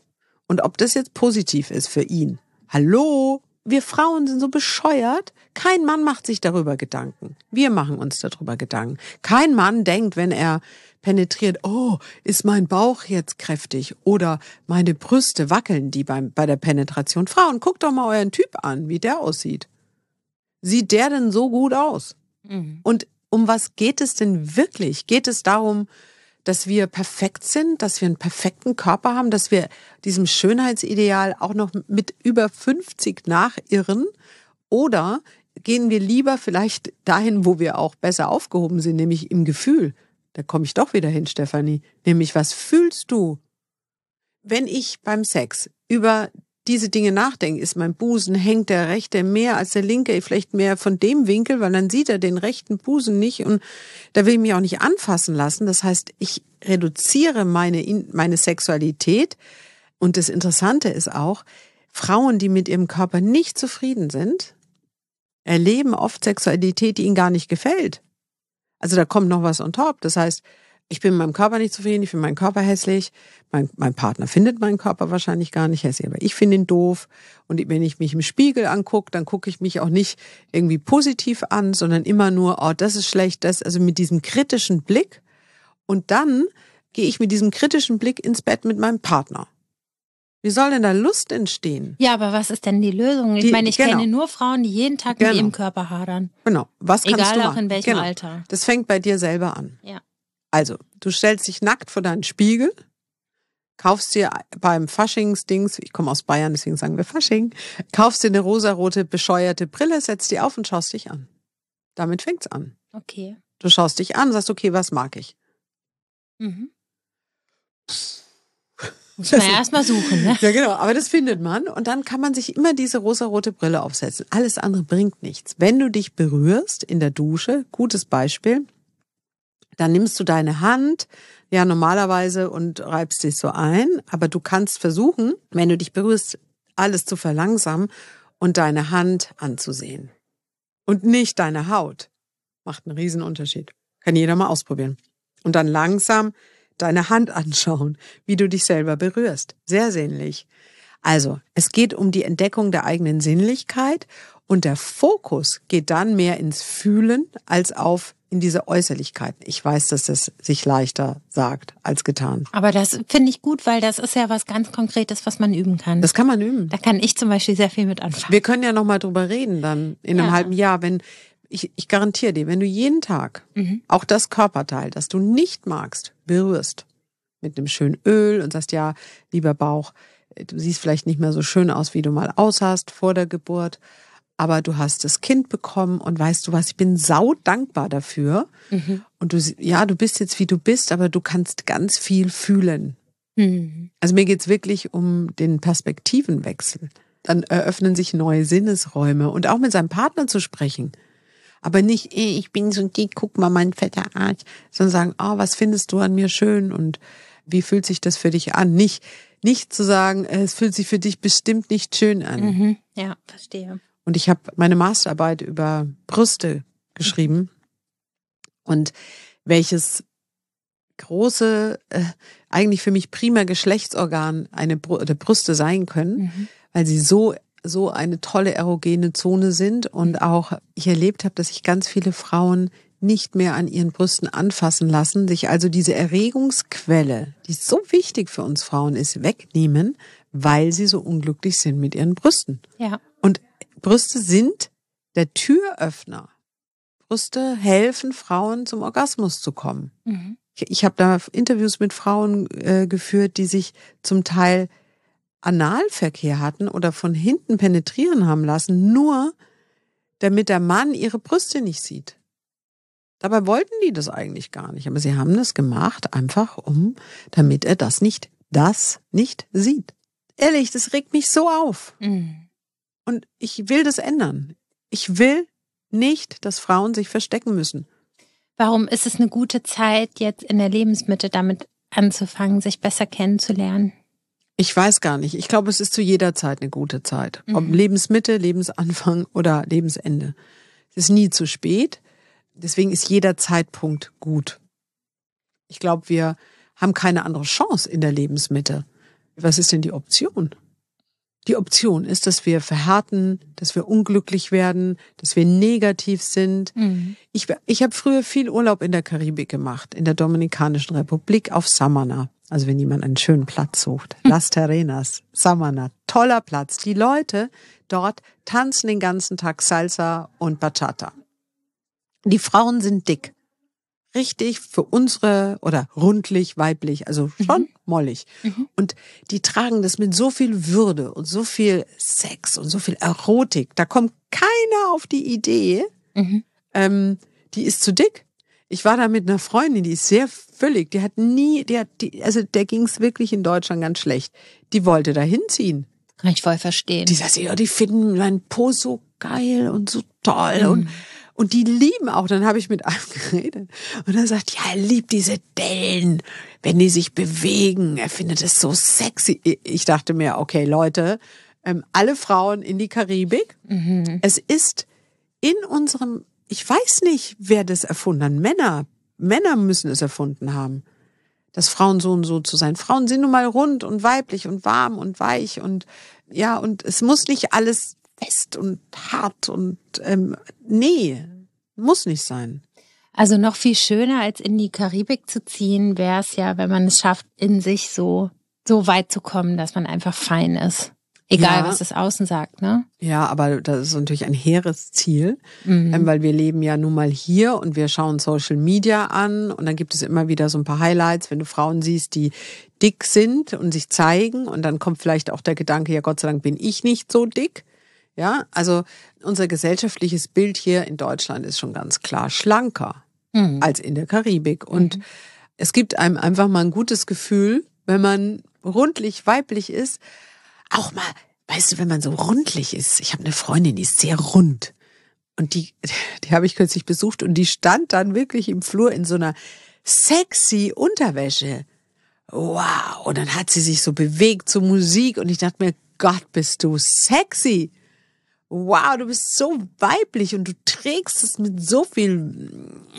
Und ob das jetzt positiv ist für ihn. Hallo? Wir Frauen sind so bescheuert. Kein Mann macht sich darüber Gedanken. Wir machen uns darüber Gedanken. Kein Mann denkt, wenn er penetriert, oh, ist mein Bauch jetzt kräftig oder meine Brüste wackeln die beim, bei der Penetration. Frauen, guckt doch mal euren Typ an, wie der aussieht. Sieht der denn so gut aus? Mhm. Und um was geht es denn wirklich? Geht es darum, dass wir perfekt sind, dass wir einen perfekten Körper haben, dass wir diesem Schönheitsideal auch noch mit über fünfzig nachirren? Oder gehen wir lieber vielleicht dahin, wo wir auch besser aufgehoben sind, nämlich im Gefühl? Da komme ich doch wieder hin, Stefanie. Nämlich, was fühlst du? Wenn ich beim Sex über diese Dinge nachdenke, ist mein Busen, hängt der rechte mehr als der linke, vielleicht mehr von dem Winkel, weil dann sieht er den rechten Busen nicht und da will ich mich auch nicht anfassen lassen. Das heißt, ich reduziere meine, meine Sexualität und das Interessante ist auch, Frauen, die mit ihrem Körper nicht zufrieden sind, erleben oft Sexualität, die ihnen gar nicht gefällt. Also da kommt noch was on top. Das heißt, ich bin mit meinem Körper nicht zufrieden, ich finde meinen Körper hässlich. Mein, mein Partner findet meinen Körper wahrscheinlich gar nicht hässlich, aber ich finde ihn doof. Und wenn ich mich im Spiegel angucke, dann gucke ich mich auch nicht irgendwie positiv an, sondern immer nur, oh, das ist schlecht, das, also mit diesem kritischen Blick. Und dann gehe ich mit diesem kritischen Blick ins Bett mit meinem Partner. Wie soll denn da Lust entstehen? Ja, aber was ist denn die Lösung? Ich Die, meine, ich genau. kenne nur Frauen, die jeden Tag genau. mit ihrem Körper hadern. Genau. Was kannst Egal du machen? auch in welchem genau. Alter. Das fängt bei dir selber an. Ja. Also, du stellst dich nackt vor deinen Spiegel, kaufst dir beim Faschingsdings, ich komme aus Bayern, deswegen sagen wir Fasching, kaufst dir eine rosarote, bescheuerte Brille, setzt die auf und schaust dich an. Damit fängt's an. Okay. Du schaust dich an, sagst, okay, was mag ich? Mhm. Muss man ja erstmal suchen, ne? Ja, genau, aber das findet man und dann kann man sich immer diese rosarote Brille aufsetzen. Alles andere bringt nichts. Wenn du dich berührst in der Dusche, gutes Beispiel, dann nimmst du deine Hand, ja normalerweise, und reibst dich so ein, aber du kannst versuchen, wenn du dich berührst, alles zu verlangsamen und deine Hand anzusehen. Und nicht deine Haut. Macht einen riesen Unterschied. Kann jeder mal ausprobieren. Und dann langsam deine Hand anschauen, wie du dich selber berührst. Sehr sinnlich. Also, es geht um die Entdeckung der eigenen Sinnlichkeit und der Fokus geht dann mehr ins Fühlen als auf in diese Äußerlichkeiten. Ich weiß, dass das sich leichter sagt als getan. Aber das finde ich gut, weil das ist ja was ganz Konkretes, was man üben kann. Das kann man üben. Da kann ich zum Beispiel sehr viel mit anfangen. Wir können ja noch mal drüber reden dann in einem Ja. halben Jahr, wenn ich, ich garantiere dir, wenn du jeden Tag mhm. auch das Körperteil, das du nicht magst, berührst mit einem schönen Öl und sagst, ja, lieber Bauch, du siehst vielleicht nicht mehr so schön aus, wie du mal aussahst vor der Geburt, aber du hast das Kind bekommen und weißt du was, ich bin sau dankbar dafür. Mhm. Und du, ja, du bist jetzt wie du bist, aber du kannst ganz viel fühlen. Mhm. Also mir geht's wirklich um den Perspektivenwechsel. Dann eröffnen sich neue Sinnesräume und auch mit seinem Partner zu sprechen. Aber nicht, ey, ich bin so dick, guck mal, mein fetter Arsch, sondern sagen, oh, was findest du an mir schön und wie fühlt sich das für dich an? Nicht, nicht zu sagen, es fühlt sich für dich bestimmt nicht schön an. Mhm. Ja, verstehe. Und ich habe meine Masterarbeit über Brüste geschrieben und welches große, äh, eigentlich für mich prima Geschlechtsorgan eine Br- oder Brüste sein können, mhm. weil sie so so eine tolle erogene Zone sind und auch ich erlebt habe, dass sich ganz viele Frauen nicht mehr an ihren Brüsten anfassen lassen, sich also diese Erregungsquelle, die so wichtig für uns Frauen ist, wegnehmen, weil sie so unglücklich sind mit ihren Brüsten. Ja. Und Brüste sind der Türöffner. Brüste helfen Frauen zum Orgasmus zu kommen. Mhm. Ich, ich habe da Interviews mit Frauen äh, geführt, die sich zum Teil Analverkehr hatten oder von hinten penetrieren haben lassen, nur damit der Mann ihre Brüste nicht sieht. Dabei wollten die das eigentlich gar nicht, aber sie haben das gemacht, einfach um, damit er das nicht, das nicht sieht. Ehrlich, das regt mich so auf. Mhm. Und ich will das ändern. Ich will nicht, dass Frauen sich verstecken müssen. Warum ist es eine gute Zeit, jetzt in der Lebensmitte damit anzufangen, sich besser kennenzulernen? Ich weiß gar nicht. Ich glaube, es ist zu jeder Zeit eine gute Zeit. Ob mhm. Lebensmitte, Lebensanfang oder Lebensende. Es ist nie zu spät. Deswegen ist jeder Zeitpunkt gut. Ich glaube, wir haben keine andere Chance in der Lebensmitte. Was ist denn die Option? Die Option ist, dass wir verhärten, dass wir unglücklich werden, dass wir negativ sind. Mhm. Ich, ich habe früher viel Urlaub in der Karibik gemacht, in der Dominikanischen Republik auf Samana. Also wenn jemand einen schönen Platz sucht. Las Terrenas, Samana, toller Platz. Die Leute dort tanzen den ganzen Tag Salsa und Bachata. Die Frauen sind dick. Richtig für unsere, oder rundlich, weiblich, also schon mhm. mollig. Mhm. Und die tragen das mit so viel Würde und so viel Sex und so viel Erotik. Da kommt keiner auf die Idee, mhm. ähm, die ist zu dick. Ich war da mit einer Freundin, die ist sehr füllig. Die hat nie, die hat, die, also der ging's wirklich in Deutschland ganz schlecht. Die wollte da hinziehen. Kann ich voll verstehen. Die sagt, ja, die finden meinen Po so geil und so toll mhm. und Und die lieben auch, dann habe ich mit einem geredet und er sagt, ja, er liebt diese Dellen, wenn die sich bewegen, er findet es so sexy. Ich dachte mir, okay, Leute, ähm, alle Frauen in die Karibik, mhm. es ist in unserem, ich weiß nicht, wer das erfunden hat, Männer, Männer müssen es erfunden haben, dass Frauen so und so zu sein. Frauen sind nun mal rund und weiblich und warm und weich und ja, und es muss nicht alles fest und hart und ähm, nee, muss nicht sein. Also noch viel schöner als in die Karibik zu ziehen, wäre es ja, wenn man es schafft, in sich so so weit zu kommen, dass man einfach fein ist. Egal, ja. was das Außen sagt, ne? Ja, aber das ist natürlich ein hehres Ziel, mhm. ähm, weil wir leben ja nun mal hier und wir schauen Social Media an und dann gibt es immer wieder so ein paar Highlights, wenn du Frauen siehst, die dick sind und sich zeigen und dann kommt vielleicht auch der Gedanke, ja Gott sei Dank bin ich nicht so dick. Ja, also unser gesellschaftliches Bild hier in Deutschland ist schon ganz klar schlanker mhm. als in der Karibik. Und mhm. es gibt einem einfach mal ein gutes Gefühl, wenn man rundlich weiblich ist. Auch mal, weißt du, wenn man so rundlich ist. Ich habe eine Freundin, die ist sehr rund. Und die, die habe ich kürzlich besucht und die stand dann wirklich im Flur in so einer sexy Unterwäsche. Wow. Und dann hat sie sich so bewegt zur Musik und ich dachte mir, Gott, bist du sexy. Wow, du bist so weiblich und du trägst es mit so viel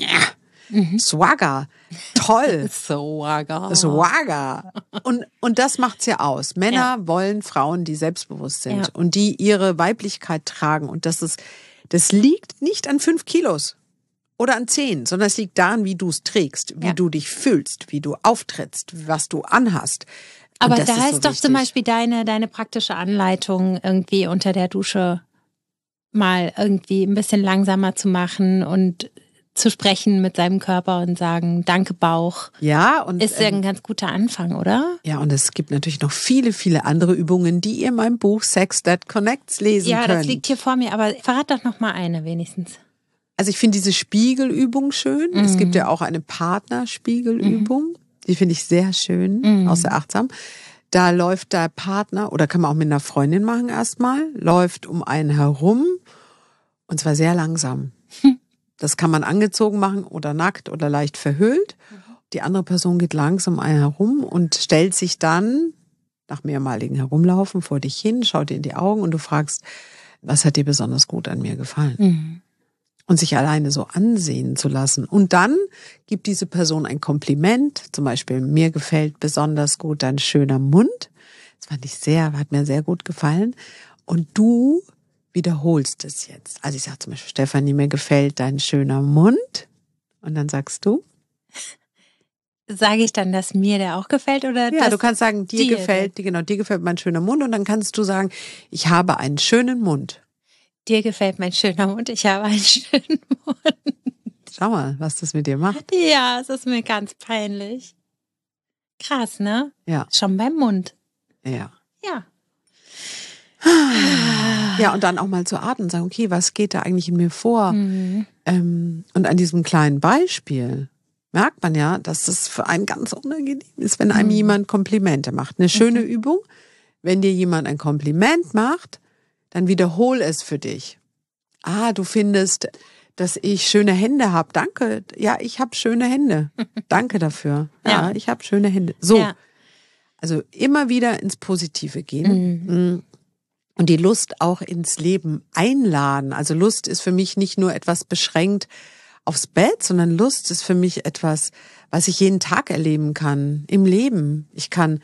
mhm. Swagger. Toll. Swagger. Swagger. Und, und das macht's ja aus. Männer ja. wollen Frauen, die selbstbewusst sind ja. und die ihre Weiblichkeit tragen. Und das ist, das liegt nicht an fünf Kilos oder an zehn, sondern es liegt daran, wie du es trägst, wie ja. du dich fühlst, wie du auftrittst, was du anhast. Aber da ist, ist so doch wichtig. Zum Beispiel deine, deine praktische Anleitung irgendwie unter der Dusche mal irgendwie ein bisschen langsamer zu machen und zu sprechen mit seinem Körper und sagen, danke Bauch. Ja, und ist ja ein ganz guter Anfang, oder? Ja, und es gibt natürlich noch viele, viele andere Übungen, die ihr in meinem Buch Sex That Connects lesen ja, könnt. Ja, das liegt hier vor mir, aber verrat doch noch mal eine wenigstens. Also ich finde diese Spiegelübung schön. Mhm. Es gibt ja auch eine Partnerspiegelübung. Mhm. Die finde ich sehr schön, mhm. auch sehr achtsam. Da läuft der Partner, oder kann man auch mit einer Freundin machen erstmal, läuft um einen herum und zwar sehr langsam. Hm. Das kann man angezogen machen oder nackt oder leicht verhüllt. Die andere Person geht langsam um einen herum und stellt sich dann nach mehrmaligen Herumlaufen vor dich hin, schaut dir in die Augen und du fragst, was hat dir besonders gut an mir gefallen? Mhm. Und sich alleine so ansehen zu lassen. Und dann gibt diese Person ein Kompliment, zum Beispiel, mir gefällt besonders gut dein schöner Mund. Das fand ich sehr, hat mir sehr gut gefallen. Und du wiederholst es jetzt. Also ich sage zum Beispiel, Stefanie, mir gefällt dein schöner Mund. Und dann sagst du? Sage ich dann, dass mir der auch gefällt? Oder ja, du kannst sagen, dir, dir gefällt, dir, genau, dir gefällt mein schöner Mund. Und dann kannst du sagen, ich habe einen schönen Mund. Dir gefällt mein schöner Mund, ich habe einen schönen Mund. Schau mal, was das mit dir macht. Ja, es ist mir ganz peinlich. Krass, ne? Ja. Schon beim Mund. Ja. Ja. Ja, und dann auch mal zu atmen und sagen, okay, was geht da eigentlich in mir vor? Mhm. Ähm, und an diesem kleinen Beispiel merkt man ja, dass das für einen ganz unangenehm ist, wenn einem mhm. jemand Komplimente macht. Eine schöne mhm. Übung, wenn dir jemand ein Kompliment macht, dann wiederhol es für dich. Ah, du findest, dass ich schöne Hände habe. Danke. Ja, ich habe schöne Hände. Danke dafür. Ja, ja. Ich habe schöne Hände. So. Ja. Also immer wieder ins Positive gehen. Mhm. Und die Lust auch ins Leben einladen. Also Lust ist für mich nicht nur etwas beschränkt aufs Bett, sondern Lust ist für mich etwas, was ich jeden Tag erleben kann im Leben. Ich kann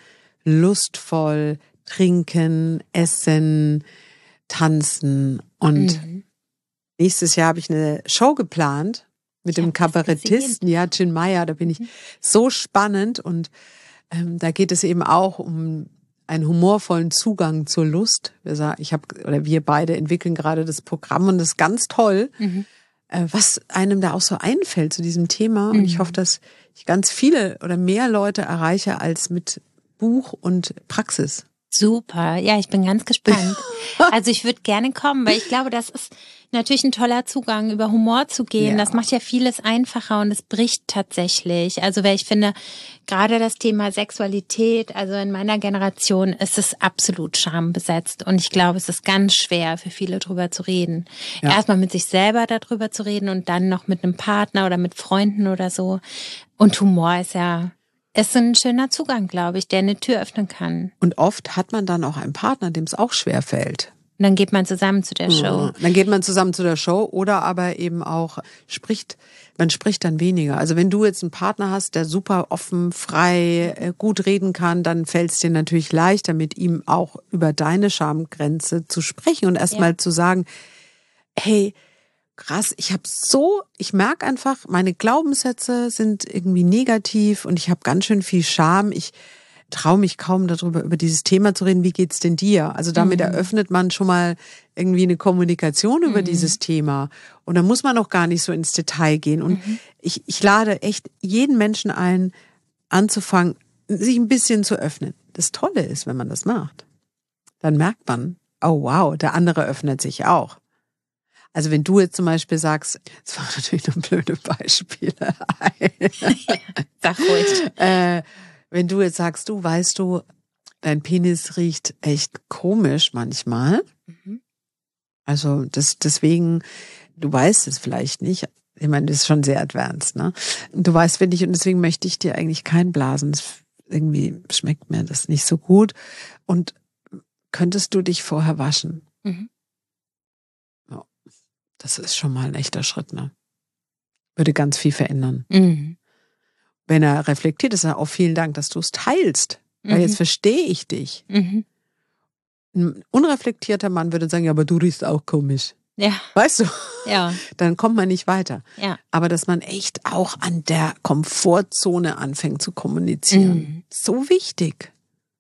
lustvoll trinken, essen, tanzen. Und mhm. nächstes Jahr habe ich eine Show geplant mit ich dem Kabarettisten, ja, Jin Meyer. Da bin ich mhm. so spannend. Und ähm, da geht es eben auch um einen humorvollen Zugang zur Lust. Ich habe oder wir beide entwickeln gerade das Programm und das ist ganz toll, mhm. was einem da auch so einfällt zu diesem Thema. Und mhm. ich hoffe, dass ich ganz viele oder mehr Leute erreiche als mit Buch und Praxis. Super, ja, ich bin ganz gespannt. Also ich würde gerne kommen, weil ich glaube, das ist natürlich ein toller Zugang, über Humor zu gehen. Ja. Das macht ja vieles einfacher und es bricht tatsächlich. Also weil ich finde, gerade das Thema Sexualität, also in meiner Generation ist es absolut schambesetzt und ich glaube, es ist ganz schwer für viele drüber zu reden. Ja. Erstmal mit sich selber darüber zu reden und dann noch mit einem Partner oder mit Freunden oder so. Und Humor ist ja... ist ein schöner Zugang, glaube ich, der eine Tür öffnen kann. Und oft hat man dann auch einen Partner, dem es auch schwer fällt. Und dann geht man zusammen zu der Show. Dann geht man zusammen zu der Show oder aber eben auch spricht, man spricht dann weniger. Also wenn du jetzt einen Partner hast, der super offen, frei, gut reden kann, dann fällt es dir natürlich leichter, mit ihm auch über deine Schamgrenze zu sprechen und erstmal ja. zu sagen, hey, krass, ich habe so, ich merke einfach, meine Glaubenssätze sind irgendwie negativ und ich habe ganz schön viel Scham. Ich traue mich kaum darüber, über dieses Thema zu reden. Wie geht's denn dir? Also damit mhm. eröffnet man schon mal irgendwie eine Kommunikation über mhm. dieses Thema. Und da muss man auch gar nicht so ins Detail gehen. Und mhm. ich, ich lade echt jeden Menschen ein, anzufangen, sich ein bisschen zu öffnen. Das Tolle ist, wenn man das macht, dann merkt man, oh wow, der andere öffnet sich auch. Also wenn du jetzt zum Beispiel sagst, das waren natürlich nur blöde Beispiele. Sag ruhig. Äh, wenn du jetzt sagst, du weißt du, dein Penis riecht echt komisch manchmal. Mhm. Also das deswegen, du weißt es vielleicht nicht. Ich meine, das ist schon sehr advanced, ne? Du weißt wenn nicht und deswegen möchte ich dir eigentlich kein Blasen. Das, irgendwie schmeckt mir das nicht so gut. Und könntest du dich vorher waschen? Mhm. Das ist schon mal ein echter Schritt, ne? Würde ganz viel verändern. Mhm. Wenn er reflektiert, ist er auch vielen Dank, dass du es teilst. Mhm. Weil jetzt verstehe ich dich. Mhm. Ein unreflektierter Mann würde sagen, ja, aber du riechst auch komisch. Ja. Weißt du? Ja. Dann kommt man nicht weiter. Ja. Aber dass man echt auch an der Komfortzone anfängt zu kommunizieren. Mhm. So wichtig.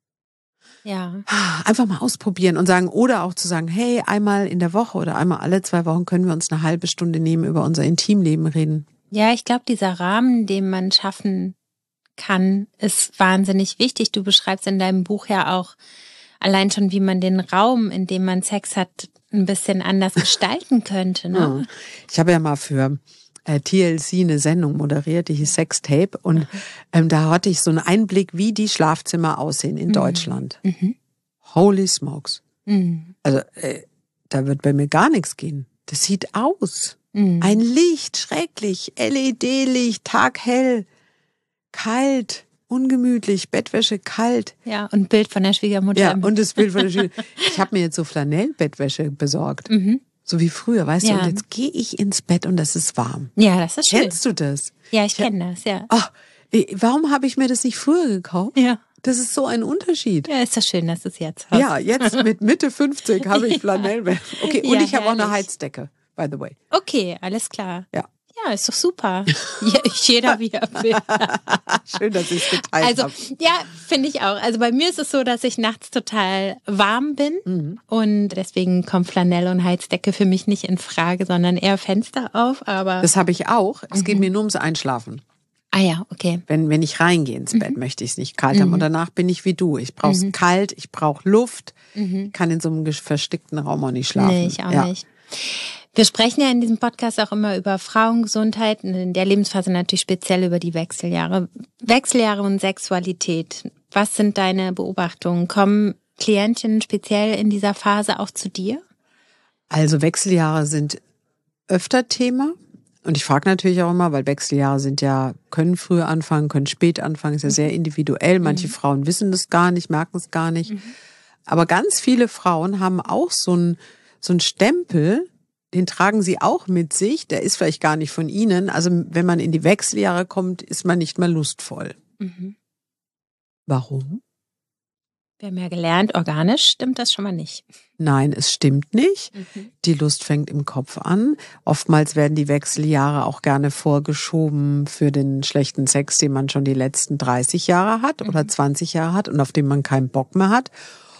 Ja. Einfach mal ausprobieren und sagen, oder auch zu sagen, hey, einmal in der Woche oder einmal alle zwei Wochen können wir uns eine halbe Stunde nehmen, über unser Intimleben reden. Ja, ich glaube, dieser Rahmen, den man schaffen kann, ist wahnsinnig wichtig. Du beschreibst in deinem Buch ja auch allein schon, wie man den Raum, in dem man Sex hat, ein bisschen anders gestalten könnte. Ne? Ja. Ich habe ja mal für T L C eine Sendung moderiert, die hieß Sextape. Und ähm, da hatte ich so einen Einblick, wie die Schlafzimmer aussehen in mhm. Deutschland. Mhm. Holy smokes. Mhm. Also äh, da wird bei mir gar nichts gehen. Das sieht aus. Mhm. Ein Licht, schrecklich, L E D-Licht, taghell, kalt, ungemütlich, Bettwäsche kalt. Ja, und Bild von der Schwiegermutter. Ja, und das Bild von der Schwiegermutter. Ich habe mir jetzt so Flanellbettwäsche besorgt. Mhm. So wie früher, weißt ja. du, und jetzt gehe ich ins Bett und es ist warm. Ja, das ist schön. Kennst du das? Ja, ich kenne das, ja. Ach, warum habe ich mir das nicht früher gekauft? Ja. Das ist so ein Unterschied. Ja, ist das schön, dass du es jetzt hast. Ja, jetzt mit Mitte fünfzig habe ich Flanellbettwäsche. Okay, und ja, ich habe auch eine Heizdecke, by the way. Okay, alles klar. Ja. Ja, ist doch super. Jeder wie er will. Schön, dass ich es geteilt also, habe. Ja, finde ich auch. Also bei mir ist es so, dass ich nachts total warm bin mhm. und deswegen kommt Flanell und Heizdecke für mich nicht in Frage, sondern eher Fenster auf. Aber das habe ich auch. Es mhm. geht mir nur ums Einschlafen. Ah ja, okay. Wenn, wenn ich reingehe ins Bett, mhm. möchte ich es nicht kalt haben. Und danach bin ich wie du. Ich brauche es mhm. kalt, ich brauche Luft. Mhm. Ich kann in so einem verstickten Raum auch nicht schlafen. Nee, ich auch ja. nicht. Wir sprechen ja in diesem Podcast auch immer über Frauengesundheit, in der Lebensphase natürlich speziell über die Wechseljahre. Wechseljahre und Sexualität. Was sind deine Beobachtungen? Kommen Klientinnen speziell in dieser Phase auch zu dir? Also Wechseljahre sind öfter Thema. Und ich frage natürlich auch immer, weil Wechseljahre sind ja, können früh anfangen, können spät anfangen, ist ja sehr individuell. Manche mhm. Frauen wissen das gar nicht, merken es gar nicht. Mhm. Aber ganz viele Frauen haben auch so einen so einen Stempel, den tragen sie auch mit sich, der ist vielleicht gar nicht von ihnen. Also wenn man in die Wechseljahre kommt, ist man nicht mehr lustvoll. Mhm. Warum? Wir haben ja gelernt, organisch stimmt das schon mal nicht. Nein, es stimmt nicht. Mhm. Die Lust fängt im Kopf an. Oftmals werden die Wechseljahre auch gerne vorgeschoben für den schlechten Sex, den man schon die letzten dreißig Jahre hat Mhm. oder zwanzig Jahre hat und auf den man keinen Bock mehr hat.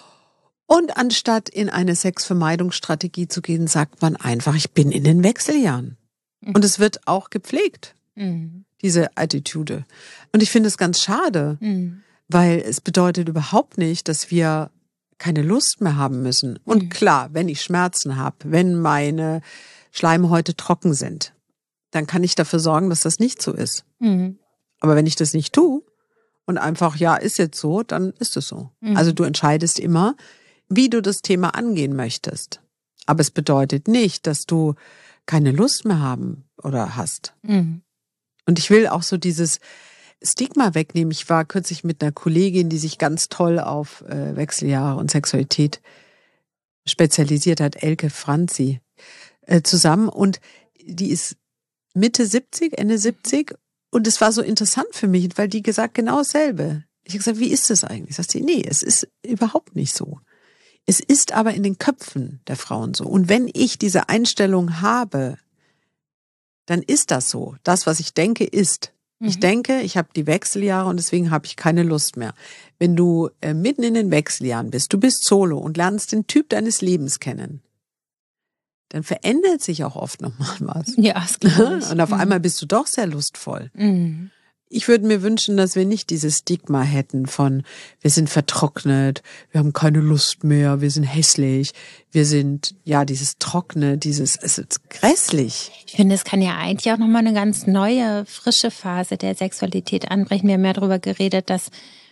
Und anstatt in eine Sexvermeidungsstrategie zu gehen, sagt man einfach, ich bin in den Wechseljahren. Mhm. Und es wird auch gepflegt, Mhm. diese Attitüde. Und ich finde es ganz schade, Mhm. weil es bedeutet überhaupt nicht, dass wir keine Lust mehr haben müssen. Und Mhm. klar, wenn ich Schmerzen habe, wenn meine Schleimhäute trocken sind, dann kann ich dafür sorgen, dass das nicht so ist. Mhm. Aber wenn ich das nicht tue und einfach, ja, ist jetzt so, dann ist es so. Mhm. Also du entscheidest immer, wie du das Thema angehen möchtest. Aber es bedeutet nicht, dass du keine Lust mehr haben oder hast. Mhm. Und ich will auch so dieses Stigma wegnehmen. Ich war kürzlich mit einer Kollegin, die sich ganz toll auf äh, Wechseljahre und Sexualität spezialisiert hat, Elke Franzi, äh, zusammen. Und die ist Mitte siebzig, Ende siebzig. Und es war so interessant für mich, weil die gesagt genau dasselbe. Ich habe gesagt, wie ist das eigentlich? Sagt sie, nee, es ist überhaupt nicht so. Es ist aber in den Köpfen der Frauen so. Und wenn ich diese Einstellung habe, dann ist das so. Das, was ich denke, ist. Mhm. Ich denke, ich habe die Wechseljahre und deswegen habe ich keine Lust mehr. Wenn du äh, mitten in den Wechseljahren bist, du bist solo und lernst den Typ deines Lebens kennen, dann verändert sich auch oft nochmal was. Ja, das glaube ich. Und auf Mhm. einmal bist du doch sehr lustvoll. Mhm. Ich würde mir wünschen, dass wir nicht dieses Stigma hätten von, wir sind vertrocknet, wir haben keine Lust mehr, wir sind hässlich, wir sind, ja, dieses Trockene, dieses, es ist grässlich. Ich finde, es kann ja eigentlich auch nochmal eine ganz neue, frische Phase der Sexualität anbrechen. Wir haben ja darüber geredet, dass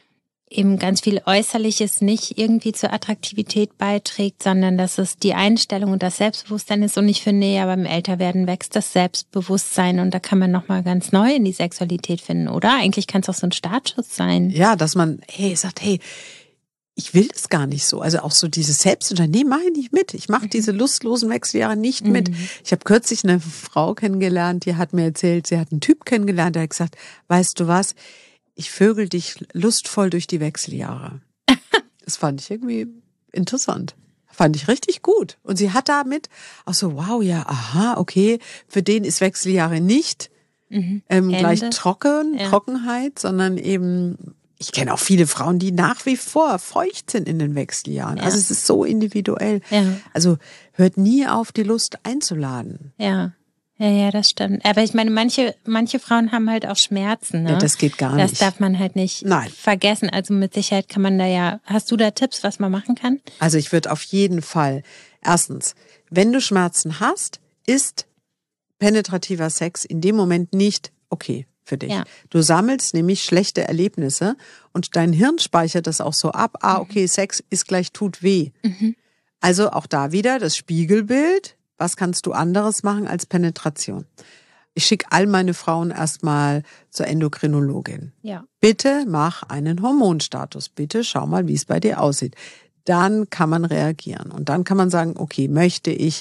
eben ganz viel Äußerliches nicht irgendwie zur Attraktivität beiträgt, sondern dass es die Einstellung und das Selbstbewusstsein ist. Und ich finde ja, beim Älterwerden wächst das Selbstbewusstsein und da kann man nochmal ganz neu in die Sexualität finden, oder? Eigentlich kann es auch so ein Startschuss sein. Ja, dass man, hey, sagt, hey, ich will das gar nicht so. Also auch so dieses Selbstentscheiden, nee, mach ich nicht mit. Ich mache diese lustlosen Wechseljahre nicht mit. Mhm. Ich habe kürzlich eine Frau kennengelernt, die hat mir erzählt, sie hat einen Typ kennengelernt, der hat gesagt, weißt du was, ich vögel dich lustvoll durch die Wechseljahre. Das fand ich irgendwie interessant. Fand ich richtig gut. Und sie hat damit auch so, wow, ja, aha, okay, für den ist Wechseljahre nicht Mhm. ähm, gleich Ende. trocken, Ja. Trockenheit, sondern eben, ich kenne auch viele Frauen, die nach wie vor feucht sind in den Wechseljahren. Ja. Also es ist so individuell. Ja. Also hört nie auf, die Lust einzuladen. Ja. Ja, ja, das stimmt. Aber ich meine, manche, manche Frauen haben halt auch Schmerzen, ne? Ja, das geht gar Das nicht. darf man halt nicht Nein. vergessen. Also mit Sicherheit kann man da ja, hast du da Tipps, was man machen kann? Also ich würde auf jeden Fall, erstens, wenn du Schmerzen hast, ist penetrativer Sex in dem Moment nicht okay für dich. Ja. Du sammelst nämlich schlechte Erlebnisse und dein Hirn speichert das auch so ab. Ah, okay, Sex ist gleich tut weh. Mhm. Also auch da wieder das Spiegelbild. Was kannst du anderes machen als Penetration? Ich schicke all meine Frauen erstmal zur Endokrinologin. Ja. Bitte mach einen Hormonstatus. Bitte schau mal, wie es bei dir aussieht. Dann kann man reagieren. Und dann kann man sagen, okay, möchte ich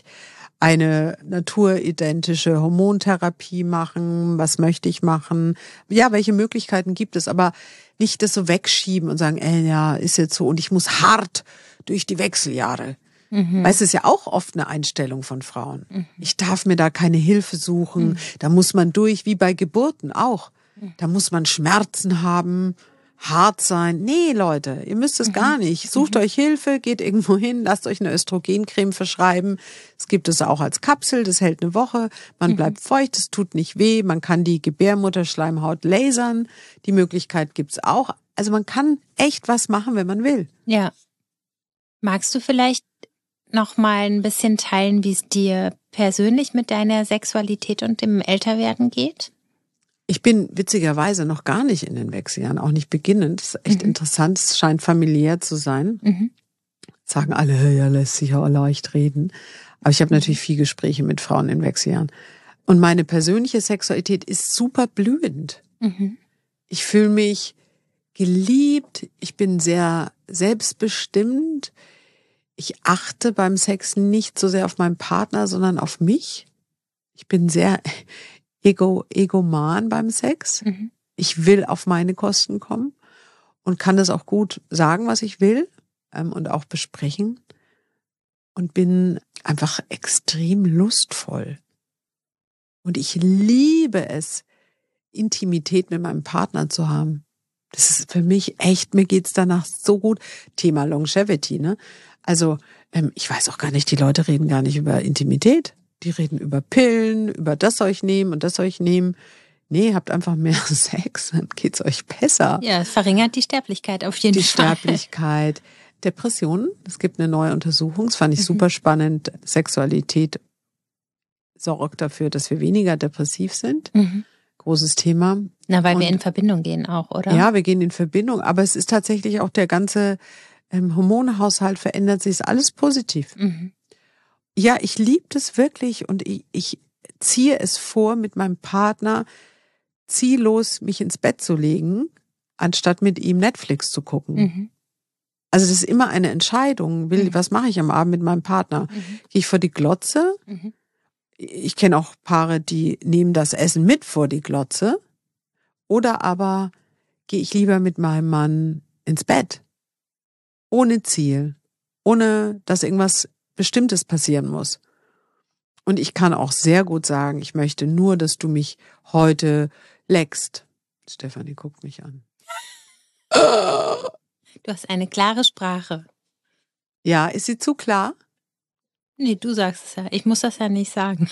eine naturidentische Hormontherapie machen? Was möchte ich machen? Ja, welche Möglichkeiten gibt es? Aber nicht das so wegschieben und sagen, ey, ja, ist jetzt so und ich muss hart durch die Wechseljahre. Mhm. Weißt du, ist ja auch oft eine Einstellung von Frauen. Mhm. Ich darf mir da keine Hilfe suchen. Mhm. Da muss man durch, wie bei Geburten auch. Da muss man Schmerzen haben, hart sein. Nee, Leute, ihr müsst es mhm. gar nicht. Sucht mhm. euch Hilfe, geht irgendwo hin, lasst euch eine Östrogencreme verschreiben. Es gibt es auch als Kapsel, das hält eine Woche. Man mhm. bleibt feucht, es tut nicht weh. Man kann die Gebärmutterschleimhaut lasern. Die Möglichkeit gibt's auch. Also man kann echt was machen, wenn man will. Ja. Magst du vielleicht noch mal ein bisschen teilen, wie es dir persönlich mit deiner Sexualität und dem Älterwerden geht? Ich bin witzigerweise noch gar nicht in den Wechseljahren, auch nicht beginnend. Das ist echt mhm. interessant. Es scheint familiär zu sein. Mhm. Sagen alle, ja, lässt sich ja leicht reden. Aber ich habe mhm. natürlich viel Gespräche mit Frauen in Wechseljahren. Und meine persönliche Sexualität ist super blühend. Mhm. Ich fühle mich geliebt. Ich bin sehr selbstbestimmt. Ich achte beim Sex nicht so sehr auf meinen Partner, sondern auf mich. Ich bin sehr ego, egoman beim Sex. Mhm. Ich will auf meine Kosten kommen und kann das auch gut sagen, was ich will. ähm, und auch besprechen und bin einfach extrem lustvoll. Und ich liebe es, Intimität mit meinem Partner zu haben. Das ist für mich echt, mir geht's danach so gut. Thema Longevity, ne? Also, ähm, ich weiß auch gar nicht, die Leute reden gar nicht über Intimität. Die reden über Pillen, über das soll ich nehmen und das soll ich nehmen. Nee, habt einfach mehr Sex, dann geht's euch besser. Ja, es verringert die Sterblichkeit auf jeden die Fall. Die Sterblichkeit. Depressionen, es gibt eine neue Untersuchung, das fand ich mhm. super spannend. Sexualität sorgt dafür, dass wir weniger depressiv sind. Mhm. Großes Thema. Na, weil und, wir in Verbindung gehen auch, oder? Ja, wir gehen in Verbindung, aber es ist tatsächlich auch der ganze ähm, Hormonhaushalt verändert sich, ist alles positiv. Mhm. Ja, ich liebe das wirklich und ich, ich ziehe es vor, mit meinem Partner ziellos mich ins Bett zu legen, anstatt mit ihm Netflix zu gucken. Mhm. Also das ist immer eine Entscheidung. Will, mhm. was mache ich am Abend mit meinem Partner? Mhm. Gehe ich vor die Glotze? Mhm. Ich kenne auch Paare, die nehmen das Essen mit vor die Glotze. Oder aber gehe ich lieber mit meinem Mann ins Bett. Ohne Ziel. Ohne, dass irgendwas Bestimmtes passieren muss. Und ich kann auch sehr gut sagen, ich möchte nur, dass du mich heute leckst. Stefanie guckt mich an. Du hast eine klare Sprache. Ja, ist sie zu klar? Nee, du sagst es ja. Ich muss das ja nicht sagen.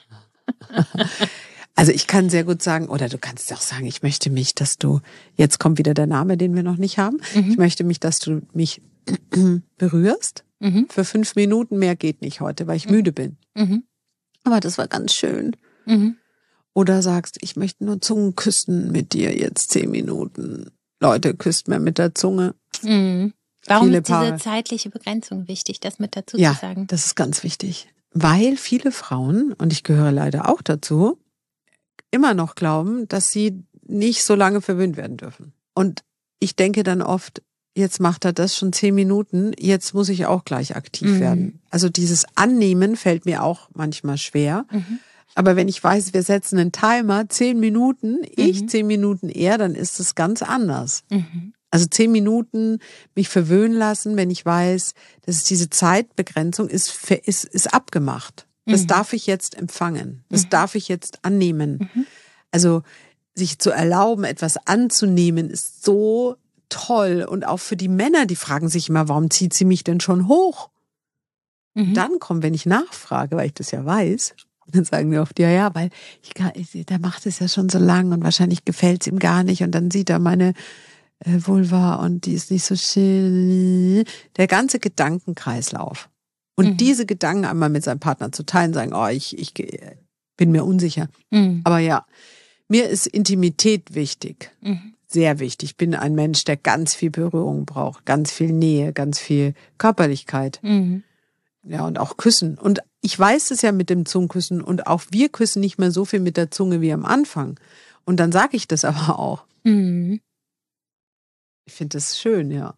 Also ich kann sehr gut sagen, oder du kannst auch sagen, ich möchte mich, dass du, jetzt kommt wieder der Name, den wir noch nicht haben. Mhm. Ich möchte mich, dass du mich berührst. Mhm. Für fünf Minuten, mehr geht nicht heute, weil ich mhm. müde bin. Mhm. Aber das war ganz schön. Mhm. Oder sagst, ich möchte nur Zungen küssen mit dir jetzt zehn Minuten. Leute, küsst mir mit der Zunge. Mhm. Warum viele ist diese Paare. Zeitliche Begrenzung wichtig, das mit dazu ja, zu sagen? Ja, das ist ganz wichtig. Weil viele Frauen, und ich gehöre leider auch dazu, immer noch glauben, dass sie nicht so lange verwöhnt werden dürfen. Und ich denke dann oft, jetzt macht er das schon zehn Minuten, jetzt muss ich auch gleich aktiv mhm. werden. Also dieses Annehmen fällt mir auch manchmal schwer. Mhm. Aber wenn ich weiß, wir setzen einen Timer, zehn Minuten, mhm. ich zehn Minuten er, dann ist es ganz anders. Mhm. Also zehn Minuten mich verwöhnen lassen, wenn ich weiß, dass es diese Zeitbegrenzung ist, ist, ist abgemacht. Das mhm. darf ich jetzt empfangen. Das mhm. darf ich jetzt annehmen. Mhm. Also sich zu erlauben, etwas anzunehmen, ist so toll. Und auch für die Männer, die fragen sich immer, warum zieht sie mich denn schon hoch? Mhm. Dann kommt, wenn ich nachfrage, weil ich das ja weiß, dann sagen die oft, ja, ja, weil ich kann, der macht es ja schon so lang und wahrscheinlich gefällt es ihm gar nicht. Und dann sieht er meine äh, Vulva und die ist nicht so schön. Der ganze Gedankenkreislauf. Und mhm. diese Gedanken einmal mit seinem Partner zu teilen, sagen, oh, ich, ich bin mir unsicher. Mhm. Aber ja, mir ist Intimität wichtig. Mhm. Sehr wichtig. Ich bin ein Mensch, der ganz viel Berührung braucht, ganz viel Nähe, ganz viel Körperlichkeit. Mhm. Ja, und auch Küssen. Und ich weiß es ja mit dem Zungenküssen und auch wir küssen nicht mehr so viel mit der Zunge wie am Anfang. Und dann sage ich das aber auch. Mhm. Ich finde das schön, ja.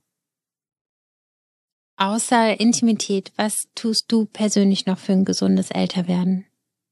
Außer Intimität, was tust du persönlich noch für ein gesundes Älterwerden?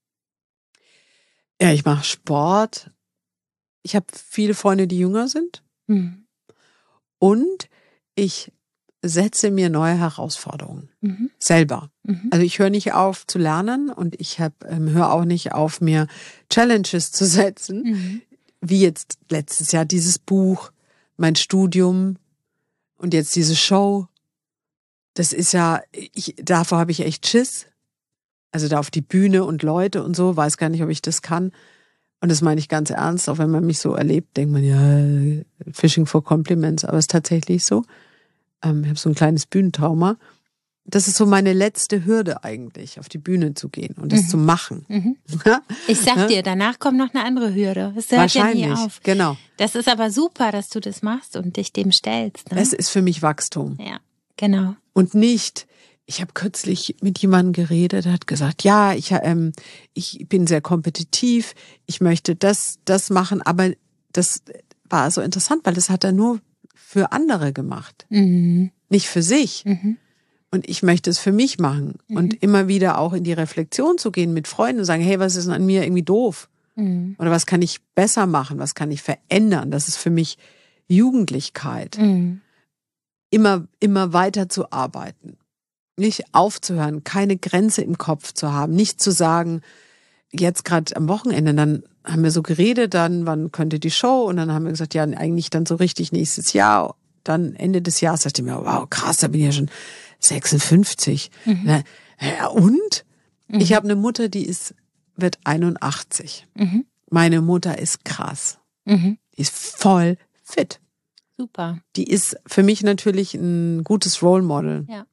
Ja, ich mache Sport. Ich habe viele Freunde, die jünger sind. Mhm. Und ich setze mir neue Herausforderungen. Mhm. Selber. Mhm. Also ich höre nicht auf zu lernen und ich hab, ähm, höre auch nicht auf, mir Challenges zu setzen. Mhm. Wie jetzt letztes Jahr dieses Buch, mein Studium und jetzt diese Show. Das ist ja, ich, davor habe ich echt Schiss. Also da auf die Bühne und Leute und so, weiß gar nicht, ob ich das kann. Und das meine ich ganz ernst, auch wenn man mich so erlebt, denkt man, ja, Fishing for Compliments, aber es ist tatsächlich so. Ähm, ich habe so ein kleines Bühnentrauma. Das ist so meine letzte Hürde eigentlich, auf die Bühne zu gehen und das mhm. zu machen. Mhm. Ich sag dir, danach kommt noch eine andere Hürde. Das hört Wahrscheinlich, ja nie auf. Genau. Das ist aber super, dass du das machst und dich dem stellst. Ne? Es ist für mich Wachstum. Ja, genau. Und nicht, ich habe kürzlich mit jemandem geredet, der hat gesagt, ja, ich, ähm, ich bin sehr kompetitiv, ich möchte das, das machen, aber das war so interessant, weil das hat er nur für andere gemacht, mhm. nicht für sich. Mhm. Und ich möchte es für mich machen mhm. und immer wieder auch in die Reflexion zu gehen mit Freunden und sagen, hey, was ist denn an mir irgendwie doof? Mhm. Oder was kann ich besser machen? Was kann ich verändern? Das ist für mich Jugendlichkeit. Mhm. immer, immer weiter zu arbeiten. Nicht aufzuhören, keine Grenze im Kopf zu haben, nicht zu sagen, jetzt gerade am Wochenende, dann haben wir so geredet, dann wann könnte die Show und dann haben wir gesagt, ja eigentlich dann so richtig nächstes Jahr, dann Ende des Jahres, dachte ich mir, wow krass, da bin ich ja schon sechsundfünfzig. Mhm. Na, ja, und? Mhm. Ich habe eine Mutter, die ist, wird einundachtzig. Mhm. Meine Mutter ist krass. Mhm. Die ist voll fit. Super. Die ist für mich natürlich ein gutes Role Model. Ja.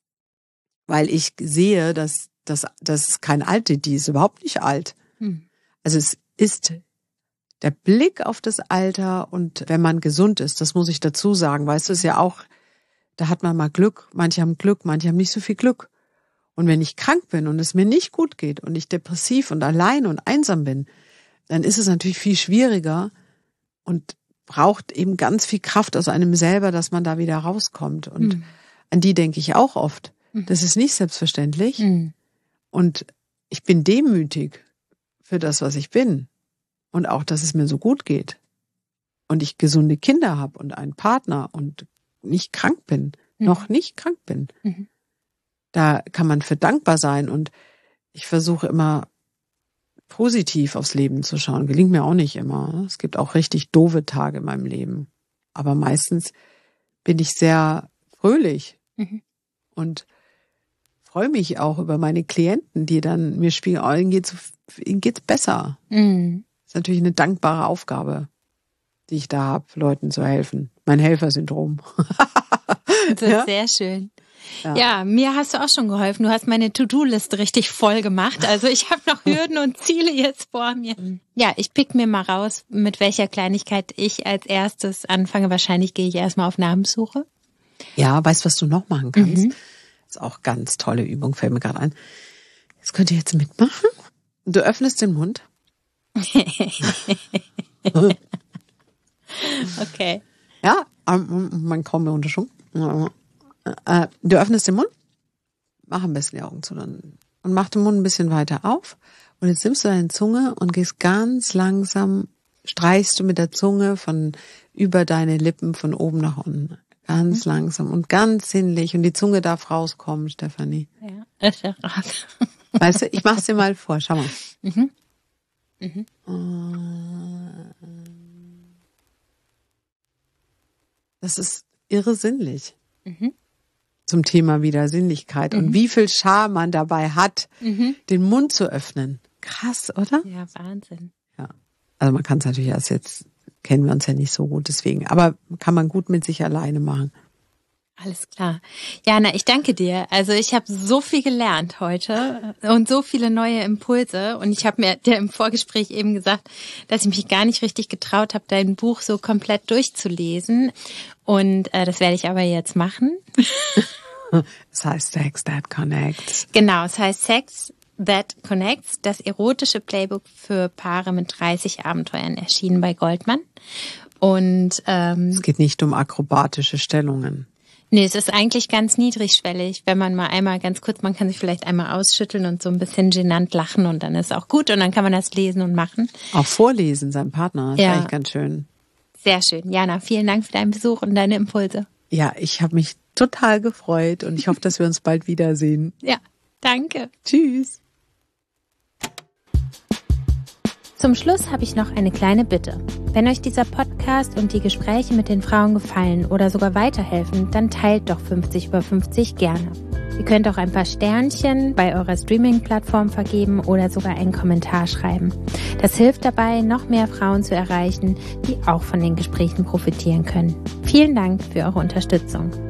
Weil ich sehe, dass das, das ist kein Alte, die ist überhaupt nicht alt. Mhm. Also es ist der Blick auf das Alter und wenn man gesund ist, das muss ich dazu sagen, weißt du, ist ja auch, da hat man mal Glück, manche haben Glück, manche haben nicht so viel Glück. Und wenn ich krank bin und es mir nicht gut geht und ich depressiv und allein und einsam bin, dann ist es natürlich viel schwieriger und braucht eben ganz viel Kraft aus einem selber, dass man da wieder rauskommt. Und mhm. an die denke ich auch oft. Das ist nicht selbstverständlich. Mhm. Und ich bin demütig für das, was ich bin. Und auch, dass es mir so gut geht. Und ich gesunde Kinder habe und einen Partner und nicht krank bin. Mhm. Noch nicht krank bin. Mhm. Da kann man für dankbar sein. Und ich versuche immer positiv aufs Leben zu schauen. Gelingt mir auch nicht immer. Es gibt auch richtig doofe Tage in meinem Leben. Aber meistens bin ich sehr fröhlich. Mhm. Und freue mich auch über meine Klienten, die dann mir spiegeln, oh, ihnen geht's, ihnen geht's besser. Mhm. Das ist natürlich eine dankbare Aufgabe, die ich da habe, Leuten zu helfen. Mein Helfersyndrom. Das ist ja? Sehr schön. Ja. ja, mir hast du auch schon geholfen. Du hast meine To-Do-Liste richtig voll gemacht. Also ich habe noch Hürden und Ziele jetzt vor mir. Ja, ich pick mir mal raus, mit welcher Kleinigkeit ich als erstes anfange. Wahrscheinlich gehe ich erstmal auf Namenssuche. Ja, weißt du, was du noch machen kannst? Mhm. Das ist auch ganz tolle Übung, fällt mir gerade ein. Das könnt ihr jetzt mitmachen. Du öffnest den Mund. Okay. Ja, man kaum mehr Unterschwung. Du öffnest den Mund, mach am besten die Augen zu dann und mach den Mund ein bisschen weiter auf. Und jetzt nimmst du deine Zunge und gehst ganz langsam, streichst du mit der Zunge von über deine Lippen von oben nach unten. Ganz mhm. langsam und ganz sinnlich. Und die Zunge darf rauskommen, Stefanie. Ja, ist ja raus. Weißt du, ich mach's dir mal vor. Schau mal. Mhm. Mhm. Das ist irre sinnlich. Mhm. Zum Thema wieder Sinnlichkeit. Mhm. Und wie viel Scham man dabei hat, mhm. den Mund zu öffnen. Krass, oder? Ja, Wahnsinn. Ja. Also man kann es natürlich erst jetzt, kennen wir uns ja nicht so gut deswegen. Aber kann man gut mit sich alleine machen. Alles klar. Jana, ich danke dir. Also ich habe so viel gelernt heute und so viele neue Impulse. Und ich habe mir dir im Vorgespräch eben gesagt, dass ich mich gar nicht richtig getraut habe, dein Buch so komplett durchzulesen. Und äh, das werde ich aber jetzt machen. Es heißt Sex That Connects. Genau, es heißt Sex That Connects, das erotische Playbook für Paare mit dreißig Abenteuern, erschienen bei Goldmann. Und ähm, es geht nicht um akrobatische Stellungen. Nee, es ist eigentlich ganz niedrigschwellig, wenn man mal einmal ganz kurz, man kann sich vielleicht einmal ausschütteln und so ein bisschen genannt lachen und dann ist auch gut und dann kann man das lesen und machen. Auch vorlesen, seinem Partner, das ja. ist eigentlich ganz schön. Sehr schön. Jana, vielen Dank für deinen Besuch und deine Impulse. Ja, ich habe mich total gefreut und ich hoffe, dass wir uns bald wiedersehen. Ja, danke. Tschüss. Zum Schluss habe ich noch eine kleine Bitte. Wenn euch dieser Podcast und die Gespräche mit den Frauen gefallen oder sogar weiterhelfen, dann teilt doch fünfzig über fünfzig gerne. Ihr könnt auch ein paar Sternchen bei eurer Streaming-Plattform vergeben oder sogar einen Kommentar schreiben. Das hilft dabei, noch mehr Frauen zu erreichen, die auch von den Gesprächen profitieren können. Vielen Dank für eure Unterstützung.